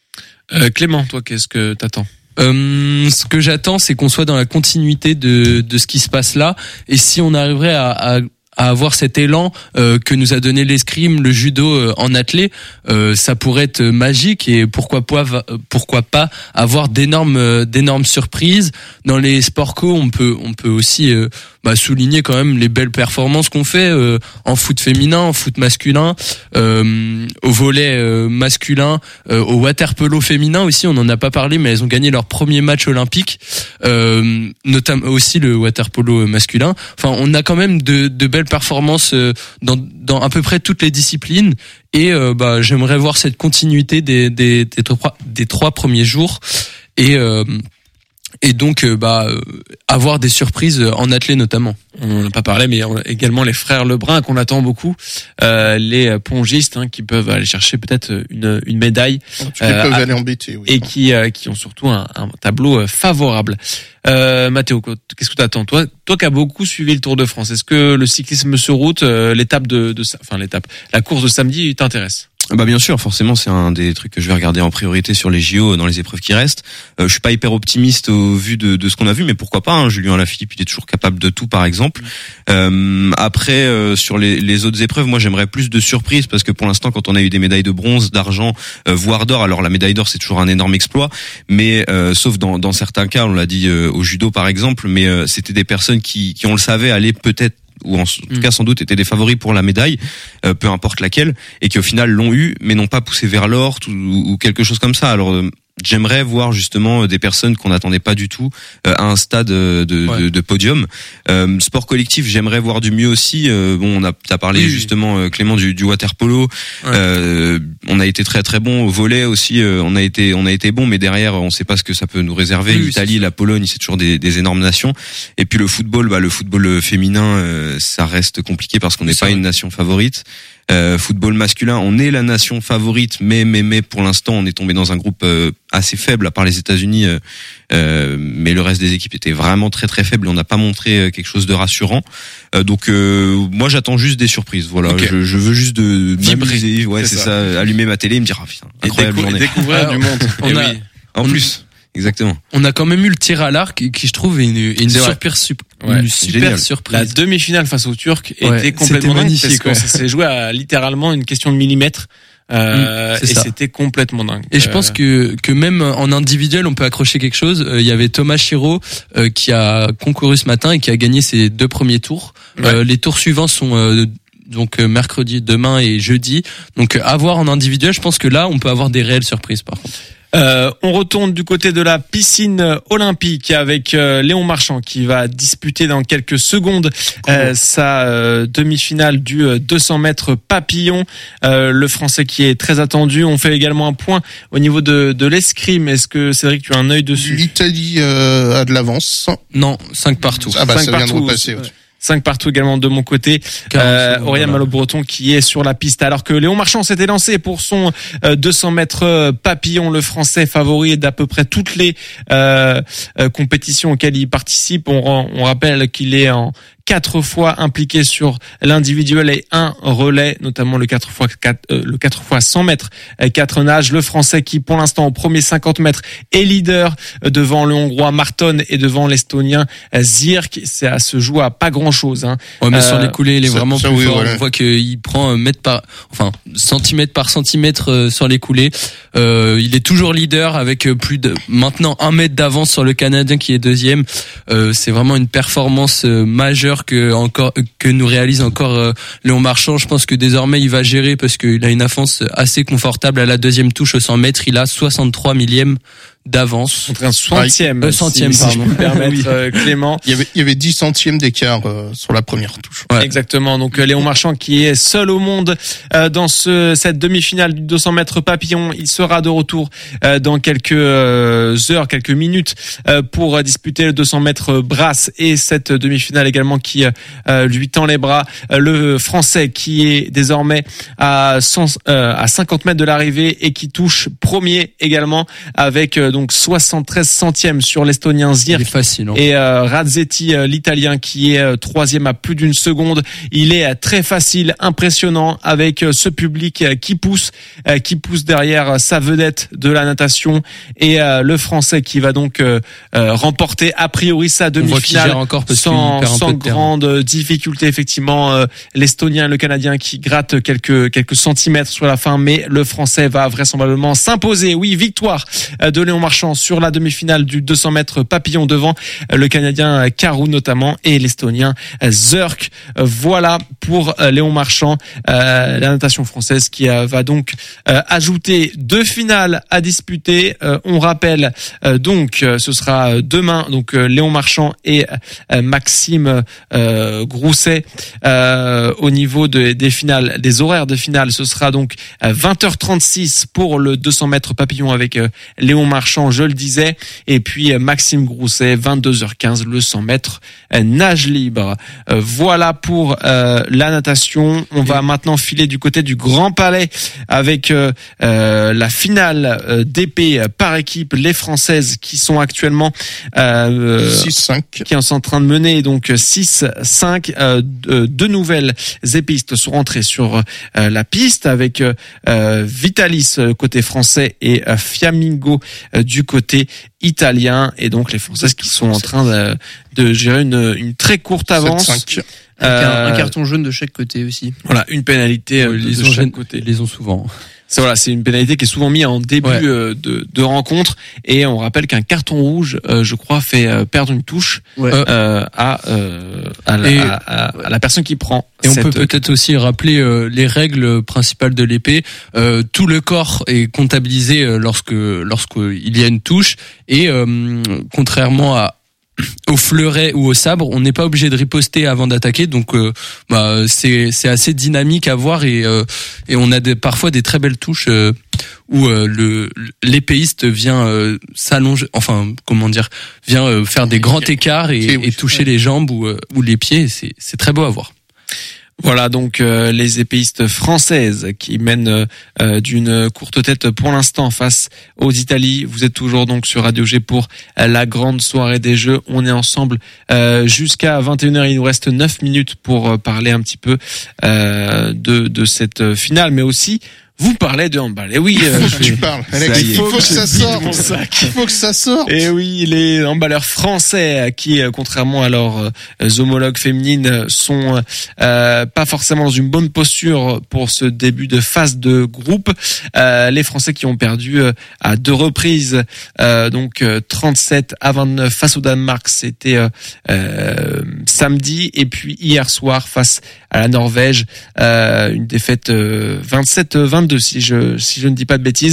Euh, Clément, toi, qu'est-ce que t'attends? Euh, ce que j'attends, c'est qu'on soit dans la continuité de, de ce qui se passe là. Et si on arriverait à, à, à avoir cet élan euh, que nous a donné l'escrime, le judo euh, en athlée, euh, ça pourrait être magique. Et pourquoi pas, pourquoi pas avoir d'énormes, euh, d'énormes surprises. Dans les sports co, on peut, on peut aussi euh, bah, souligner quand même les belles performances qu'on fait euh, en foot féminin, en foot masculin, euh, au volley euh, masculin, euh, au water polo féminin aussi. On en a pas parlé, mais elles ont gagné leur premier match olympique, euh, notamment aussi le water polo masculin. Enfin, on a quand même de, de belles performances euh, dans, dans à peu près toutes les disciplines. Et euh, bah, j'aimerais voir cette continuité des, des, des, trois, des trois premiers jours. Et euh, Et donc, euh, bah, euh, avoir des surprises en athlée notamment. On n'a pas parlé, mais on a également les frères Lebrun qu'on attend beaucoup, euh, les pongistes hein, qui peuvent aller chercher peut-être une, une médaille, Qui euh, peuvent à, aller embêter, oui. Et qui, euh, qui ont surtout un, un tableau favorable. Euh, Mathéo, qu'est-ce que tu attends? Toi, toi qui as beaucoup suivi le Tour de France, est-ce que le cyclisme sur route, euh, l'étape de, de, enfin l'étape, la course de samedi t'intéresse? Bah bien sûr, forcément, c'est un des trucs que je vais regarder en priorité sur les J O dans les épreuves qui restent. Euh, je suis pas hyper optimiste au vu de, de ce qu'on a vu, mais pourquoi pas hein, Julien Alaphilippe, il est toujours capable de tout, par exemple. Euh, après, euh, sur les, les autres épreuves, moi, j'aimerais plus de surprises parce que pour l'instant, quand on a eu des médailles de bronze, d'argent, euh, voire d'or, alors la médaille d'or, c'est toujours un énorme exploit, mais euh, sauf dans, dans certains cas, on l'a dit euh, au judo, par exemple, mais euh, c'était des personnes qui, qui on le savait, allaient peut-être ou en tout cas sans doute étaient des favoris pour la médaille, euh, peu importe laquelle, et qui au final l'ont eu, mais n'ont pas poussé vers l'or ou, ou quelque chose comme ça. Alors euh, j'aimerais voir justement des personnes qu'on n'attendait pas du tout euh, à un stade de, ouais. de, de podium. Euh, sport collectif, j'aimerais voir du mieux aussi. Euh, bon, on a t'as parlé oui, justement euh, Clément du, du water polo. Ouais. Euh, on a été très très bon au volley aussi. Euh, on a été on a été bon, mais derrière on sait pas ce que ça peut nous réserver. Oui, L'Italie, la Pologne, c'est toujours des, des énormes nations. Et puis le football, bah le football féminin, euh, ça reste compliqué parce qu'on n'est pas vrai. Une nation favorite. Euh, football masculin, on est la nation favorite, mais mais mais pour l'instant, on est tombé dans un groupe euh, assez faible, à part les États-Unis. Euh, euh, mais le reste des équipes était vraiment très très faible. Et on n'a pas montré quelque chose de rassurant. Euh, donc euh, moi, j'attends juste des surprises. Voilà, okay. je, je veux juste de vibrer. Ouais, c'est, c'est ça. ça. Allumer ma télé et me dire ah putain, incroyable et journée. Découvrir Alors, du monde. On a, oui. En on plus. Exactement. On a quand même eu le tir à l'arc qui je trouve est une, une super, super, ouais, une super surprise. La demi-finale face aux Turcs ouais, était complètement dingue magnifique. Parce que ça s'est joué à littéralement une question de millimètres. Euh, mmh, et ça. C'était complètement dingue. Et je pense que que même en individuel, on peut accrocher quelque chose. Il y avait Thomas Chiro euh, qui a concouru ce matin et qui a gagné ses deux premiers tours. Ouais. Euh, les tours suivants sont euh, donc mercredi, demain et jeudi. Donc à voir en individuel, je pense que là, on peut avoir des réelles surprises par contre. Euh, on retourne du côté de la piscine olympique avec euh, Léon Marchand qui va disputer dans quelques secondes euh, sa euh, demi-finale du euh, deux cents mètres papillon. Euh, le Français qui est très attendu. On fait également un point au niveau de, de l'escrime. Est-ce que Cédric, tu as un œil dessus? L'Italie euh, a de l'avance. Non, cinq partout. Ah bah cinq ça partout, vient de repasser. Ouais. cinq partout également de mon côté. Euh, Aurélien voilà. Malo-Breton qui est sur la piste. Alors que Léon Marchand s'était lancé pour son euh, deux cents mètres papillon, le Français favori d'à peu près toutes les euh, euh, compétitions auxquelles il participe. On, on rappelle qu'il est en quatre fois impliqué sur l'individuel et un relais, notamment le quatre fois quatre, euh, le quatre fois cent mètres, quatre nages. Le Français qui, pour l'instant, au premier cinquante mètres, est leader devant le Hongrois Marton et devant l'Estonien Zirk. Ça se joue à pas grand chose, hein. Ouais, mais euh, sur les coulées, il est ça, vraiment ça, plus oui, fort. Voilà. On voit qu'il prend mètre par, enfin, centimètre par centimètre sur les coulées. Euh, il est toujours leader avec plus de, maintenant un mètre d'avance sur le Canadien qui est deuxième. Euh, c'est vraiment une performance majeure que encore que nous réalise encore euh, Léon Marchand. Je pense que désormais il va gérer parce qu'il a une avance assez confortable à la deuxième touche au cent mètres. Il a soixante-trois millièmes d'avance. Contre un centième. Euh, centième, si, pardon. Si je peux me permettre, Oui. euh, Clément. Il y avait, il y avait dix centièmes d'écart euh, sur la première touche. Ouais. Exactement. Donc euh, Léon Marchand qui est seul au monde euh, dans ce cette demi-finale du deux cents mètres papillon. Il sera de retour euh, dans quelques euh, heures, quelques minutes euh, pour euh, disputer le deux cents mètres brasse et cette demi-finale également qui euh, lui tend les bras. Euh, le Français qui est désormais à cent, euh, à cinquante mètres de l'arrivée et qui touche premier également avec euh, donc soixante-treize centièmes sur l'Estonien Il Zirk. est facile. Hein. Et euh, Razzetti, euh, l'Italien, qui est euh, troisième à plus d'une seconde. Il est euh, très facile, impressionnant, avec euh, ce public euh, qui pousse, euh, qui pousse derrière euh, sa vedette de la natation et euh, le Français qui va donc euh, euh, remporter a priori sa On voit qu'il demi-finale gère encore parce qu'il sans, perd un sans peu de terrain. grande difficulté. Effectivement, euh, l'Estonien et le Canadien qui grattent quelques quelques centimètres sur la fin, mais le Français va vraisemblablement s'imposer. Oui, victoire euh, de Léon Marchand sur la demi-finale du deux cents mètres papillon devant euh, le Canadien euh, Karou notamment et l'Estonien euh, Zirk. Euh, voilà pour euh, Léon Marchand, euh, la natation française qui euh, va donc euh, ajouter deux finales à disputer. Euh, on rappelle euh, donc euh, ce sera demain donc euh, Léon Marchand et euh, Maxime euh, Grousset euh, au niveau de, des finales, des horaires de finale. Ce sera donc euh, vingt heures trente-six pour le deux cents mètres papillon avec euh, Léon Marchand, je le disais, et puis euh, Maxime Grousset, vingt-deux heures quinze, le cent mètres euh, nage libre. Euh, voilà pour euh, la natation. On va maintenant filer du côté du Grand Palais avec euh, euh, la finale euh, d'épée par équipe, les Françaises qui sont actuellement euh, six cinq. qui sont en train de mener donc six cinq. Euh, deux nouvelles épéistes sont rentrées sur euh, la piste avec euh, Vitalis euh, côté français et euh, Fiammingo euh, du côté italien, et donc les Françaises qui sont en train de, de gérer une, une très courte avance. sept cinq. Avec un, un Euh, carton jaune de chaque côté aussi. Voilà, une pénalité euh, Ouais, de, ils de ont chaque gêné- côté. Ils les ont souvent. C'est voilà, c'est une pénalité qui est souvent mise en début Ouais. euh, de, de rencontre, et on rappelle qu'un carton rouge, euh, je crois, fait euh, perdre une touche Ouais. euh, à, euh, à, la, Et- à, à- à la personne qui prend. Et on cette- peut peut-être aussi rappeler euh, les règles principales de l'épée. Euh, tout le corps est comptabilisé euh, lorsque lorsqu'il y a une touche, et euh, contrairement à au fleuret ou au sabre, on n'est pas obligé de riposter avant d'attaquer, donc euh, bah, c'est c'est assez dynamique à voir, et euh, et on a des, parfois des très belles touches euh, où euh, le l'épéiste vient euh, s'allonger, enfin comment dire, vient euh, faire des grands écarts et, Ok, oui. et toucher les jambes ou euh, ou les pieds. C'est c'est très beau à voir. Voilà donc euh, les épéistes françaises qui mènent euh, d'une courte tête pour l'instant face aux Italies. Vous êtes toujours donc sur Radio G pour euh, la grande soirée des Jeux. On est ensemble euh, jusqu'à vingt et une heures. Il nous reste neuf minutes pour euh, parler un petit peu euh, de, de cette finale, mais aussi vous parlez de handball. Et oui, euh, Faut que tu parles. Alex, Ça y est. il faut que ça Vide sorte. mon sac. Il faut que ça sorte. Et oui, les handballeurs français qui, euh, contrairement à leurs euh, homologues féminines, sont euh, pas forcément dans une bonne posture pour ce début de phase de groupe. Euh, les Français qui ont perdu euh, à deux reprises, euh, donc euh, trente-sept à vingt-neuf face au Danemark, c'était euh, euh, samedi, et puis hier soir face à la Norvège, euh, une défaite euh, vingt-sept vingt-deux si je si je ne dis pas de bêtises.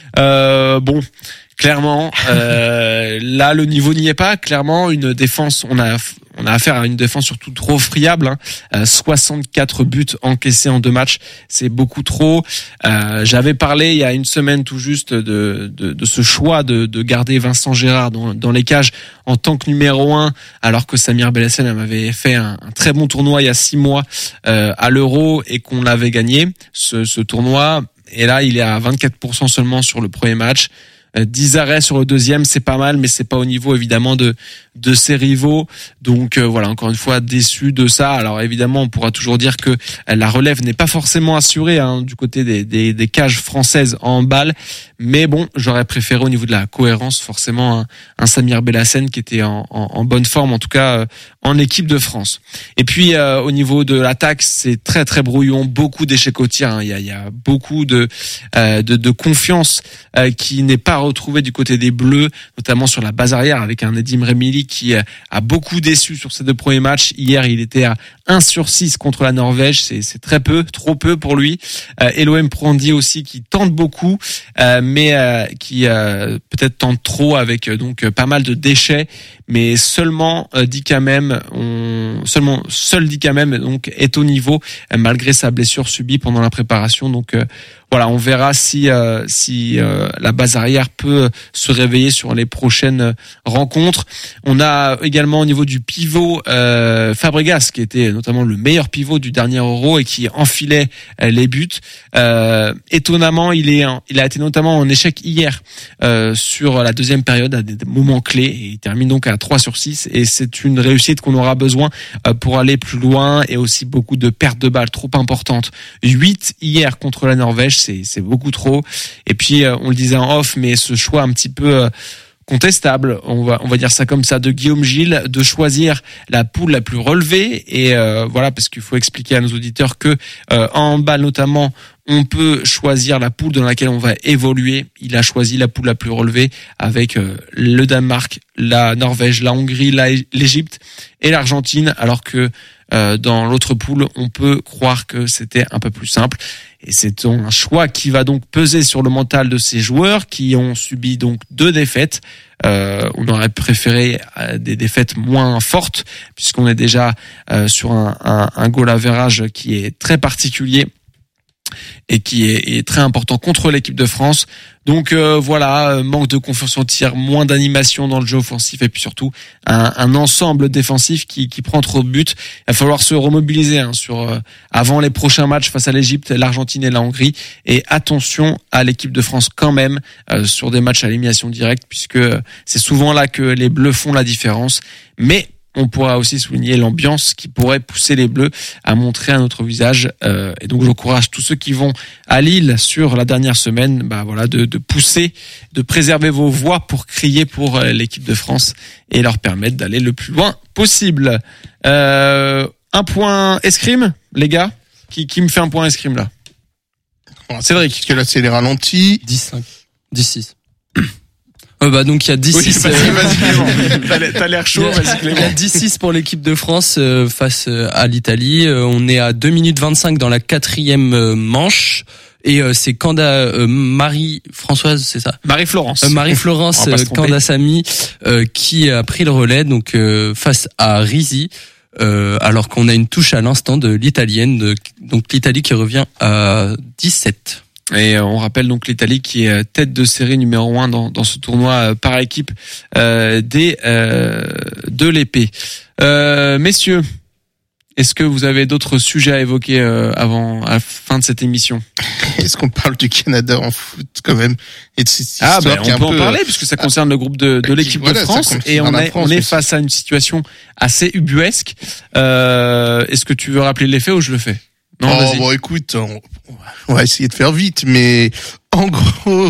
Euh, bon. Clairement, euh, là le niveau n'y est pas. Clairement, une défense, on a on a affaire à une défense surtout trop friable. Hein. Euh, soixante-quatre buts encaissés en deux matchs, c'est beaucoup trop. Euh, j'avais parlé il y a une semaine tout juste de de, de ce choix de, de garder Vincent Gérard dans, dans les cages en tant que numéro un, alors que Samir Belhassen avait fait un, un très bon tournoi il y a six mois euh, à l'Euro et qu'on l'avait gagné ce, ce tournoi. Et là, il est à vingt-quatre pour cent seulement sur le premier match. dix arrêts sur le deuxième, c'est pas mal, mais c'est pas au niveau évidemment de de ses rivaux. Donc euh, voilà, encore une fois déçu de ça. Alors évidemment, on pourra toujours dire que la relève n'est pas forcément assurée hein, du côté des, des des cages françaises en balle, mais bon, j'aurais préféré au niveau de la cohérence forcément un, un Samir Belhassen qui était en, en, en bonne forme, en tout cas euh, en équipe de France. Et puis euh, au niveau de l'attaque, c'est très très brouillon, beaucoup d'échecs au tir. Hein. Il y a il y a beaucoup de euh, de, de confiance euh, qui n'est pas retrouver du côté des Bleus, notamment sur la base arrière avec un Nedim Remili qui a beaucoup déçu sur ces deux premiers matchs. Hier, il était à un sur six contre la Norvège, c'est, c'est très peu, trop peu pour lui. Euh, Elohim Prandi aussi qui tente beaucoup, euh, mais euh, qui euh, peut-être tente trop avec euh, donc pas mal de déchets, mais seulement euh, Dikamem, on seulement seul Dikamem donc est au niveau euh, malgré sa blessure subie pendant la préparation. Donc euh, voilà, on verra si euh, si euh, la base arrière peut se réveiller sur les prochaines rencontres. On a également au niveau du pivot euh, Fabregas qui était notamment le meilleur pivot du dernier Euro et qui enfilait euh, les buts. Euh, étonnamment, il est il a été notamment en échec hier euh, sur la deuxième période à des moments clés et il termine donc à trois sur six et c'est une réussite qu'on aura besoin euh, pour aller plus loin et aussi beaucoup de pertes de balles trop importantes. huit hier contre la Norvège, c'est c'est beaucoup trop. Et puis euh, on le disait en off, mais ce choix un petit peu euh, contestable, on va on va dire ça comme ça, de Guillaume Gilles, de choisir la poule la plus relevée et euh, voilà, parce qu'il faut expliquer à nos auditeurs que euh, en handball notamment, on peut choisir la poule dans laquelle on va évoluer. Il a choisi la poule la plus relevée avec euh, le Danemark, la Norvège, la Hongrie, la, l'Égypte et l'Argentine, alors que euh, dans l'autre poule, on peut croire que c'était un peu plus simple. Et c'est un choix qui va donc peser sur le mental de ces joueurs qui ont subi donc deux défaites. Euh, on aurait préféré des défaites moins fortes puisqu'on est déjà euh, sur un, un, un goal average qui est très particulier et qui est, est très important contre l'équipe de France. Donc euh, voilà, manque de confiance en tir, moins d'animation dans le jeu offensif et puis surtout un, un ensemble défensif qui, qui prend trop de buts. Il va falloir se remobiliser hein, sur euh, avant les prochains matchs face à l'Égypte, l'Argentine et la Hongrie. Et attention à l'équipe de France quand même euh, sur des matchs à élimination directe puisque c'est souvent là que les Bleus font la différence. Mais on pourra aussi souligner l'ambiance qui pourrait pousser les Bleus à montrer un autre visage. Euh, et donc, j'encourage tous ceux qui vont à Lille sur la dernière semaine, bah voilà, de, de pousser, de préserver vos voix pour crier pour l'équipe de France et leur permettre d'aller le plus loin possible. Euh, un point escrime, les gars. Qui, qui me fait un point escrime là? Cédric. Parce que là, c'est les ralentis. dix cinq. dix six. Euh, bah donc il y a dix six. Oui, vas-y, vas-y, Clément. T'as l'air, t'as l'air chaud, vas-y Clément. Il y a dix six pour l'équipe de France euh, face euh, à l'Italie. Euh, on est à deux minutes vingt-cinq dans la quatrième euh, manche. Et euh, c'est Kanda euh, Marie-Françoise, c'est ça Marie-Florence. Euh, Marie-Florence euh, Kandasamy euh, qui a pris le relais donc euh, face à Risi. Euh, alors qu'on a une touche à l'instant de l'italienne, de, donc l'Italie qui revient à dix-sept. Et on rappelle donc l'Italie qui est tête de série numéro un dans, dans ce tournoi par équipe euh, des euh, de l'épée. Euh, messieurs, est-ce que vous avez d'autres sujets à évoquer euh, avant à la fin de cette émission? Est-ce qu'on parle du Canada en foot quand même et de cette Ah ben on on peut peu... en parler puisque ça concerne le groupe de, de l'équipe voilà, de France et on est France, on est mais... face à une situation assez ubuesque. Euh, est-ce que tu veux rappeler les faits ou je le fais? Non, oh, vas-y. Bon, écoute, on, on va essayer de faire vite, mais en gros,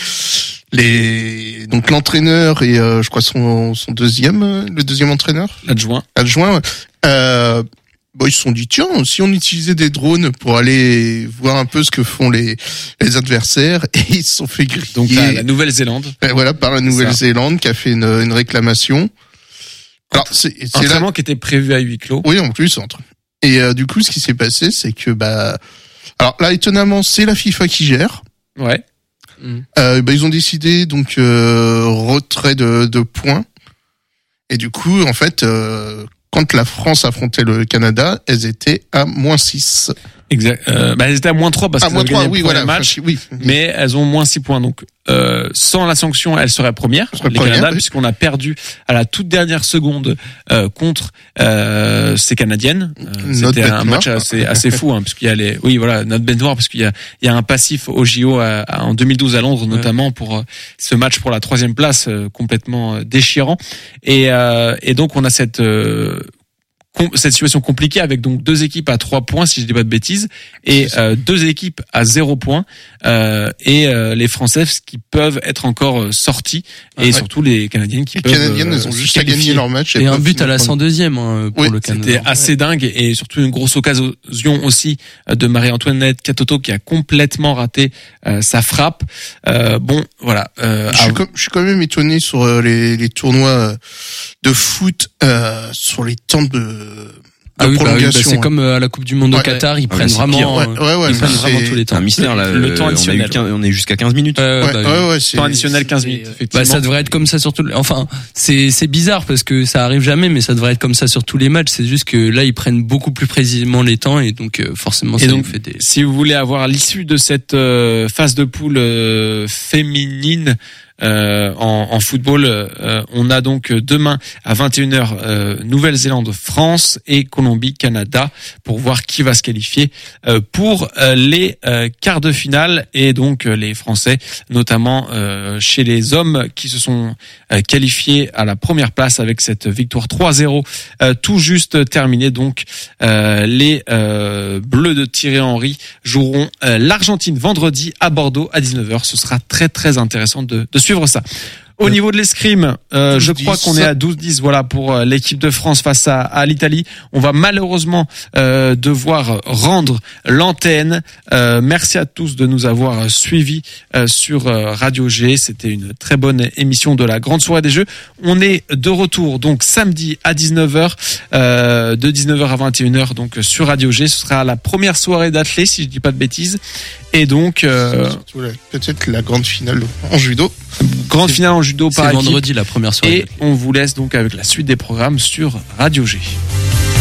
les donc l'entraîneur et euh, je crois son son deuxième, le deuxième entraîneur, l'adjoint, adjoint, euh, bon, ils se sont dit tiens, si on utilisait des drones pour aller voir un peu ce que font les les adversaires, et ils se sont fait griller. Donc la, la Nouvelle-Zélande. Et voilà, par la Nouvelle-Zélande qui a fait une, une réclamation. Alors c'est c'est entraînement là... qui était prévu à huis clos. Oui, en plus entre. Et euh, du coup, ce qui s'est passé, c'est que bah, alors là, étonnamment, c'est la FIFA qui gère. Ouais. Euh, bah, ils ont décidé donc euh, retrait de, de points. Et du coup, en fait, euh, quand la France affrontait le Canada, elles étaient à moins six. Exact. Euh, bah, elles étaient à moins trois parce à qu'elles moins avaient gagné oui, le premier voilà, match. oui. Mais elles ont moins six points. Donc, euh, sans la sanction, elles seraient premières, serait les première, Canada, oui. puisqu'on a perdu à la toute dernière seconde euh, contre euh, ces Canadiennes. Euh, c'était un match assez, assez fou, hein, puisqu'il y a les, oui, voilà, notre bête noire, parce qu'il y a, il y a un passif au J O à, à, en deux mille douze à Londres, notamment ouais. pour euh, ce match pour la troisième place, euh, complètement euh, déchirant. Et, euh, et donc, on a cette euh, com- cette situation compliquée avec donc deux équipes à trois points si je dis pas de bêtises et euh, deux équipes à zéro point euh, et euh, les Français qui peuvent être encore sortis et ouais. surtout les Canadiennes qui Les peuvent Canadiennes, euh, elles ont se juste à qualifier. gagner leur match. Et un but à la cent deuxième hein, pour Oui, le Canada. C'était assez dingue et surtout une grosse occasion aussi de Marie-Antoinette Katoto qui a complètement raté euh, sa frappe. Euh, bon, voilà. Euh, Je suis, à- comme, je suis quand même étonné sur euh, les, les tournois euh, de foot euh, sur les temps de, de Ah oui, bah oui, bah prolongation. c'est hein. comme euh, à la Coupe du Monde au Ouais. Qatar, ils Ah, prennent c'est vraiment, pire. Ouais, euh, ouais, ouais, ils prennent c'est- vraiment tous les C'est un temps. mystère là. Le temps euh, on a eu additionnel. quinze- on est jusqu'à quinze minutes. Euh, Ouais, bah, ouais, ouais, c'est temps additionnel quinze c'est- minutes, bah, effectivement. Bah, ça devrait être comme ça sur tous les... Enfin, c'est c'est bizarre parce que ça arrive jamais, mais ça devrait être comme ça sur tous les matchs. C'est juste que là, ils prennent beaucoup plus précisément les temps et donc euh, forcément, ça Et donc, nous fait des... si vous voulez avoir l'issue de cette euh, phase de poule euh, féminine euh, en, en football, euh, on a donc demain à vingt et une heures euh, Nouvelle-Zélande, France et Colombie, Canada pour voir qui va se qualifier euh, pour euh, les euh, quarts de finale et donc euh, les Français, notamment euh, chez les hommes qui se sont euh, qualifiés à la première place avec cette victoire trois zéro euh, tout juste terminée. Donc euh, les euh, Bleus de Thierry Henry joueront euh, l'Argentine vendredi à Bordeaux à dix-neuf heures. Ce sera très très intéressant de, de suivre ça. Au niveau de l'escrime, euh, je crois qu'on est à douze dix voilà pour euh, l'équipe de France face à, à l'Italie. On va malheureusement euh, devoir rendre l'antenne. Euh, merci à tous de nous avoir suivis euh, sur euh, Radio G. C'était une très bonne émission de la grande soirée des Jeux. On est de retour donc samedi à dix-neuf heures euh, de dix-neuf heures à vingt et une heures donc sur Radio G. Ce sera la première soirée d'athlée si je dis pas de bêtises. Et donc euh, Surtout la- peut-être la grande finale en judo. grande finale en judo C'est par équipe. vendredi la première soirée. Et on vous laisse donc avec la suite des programmes sur Radio G.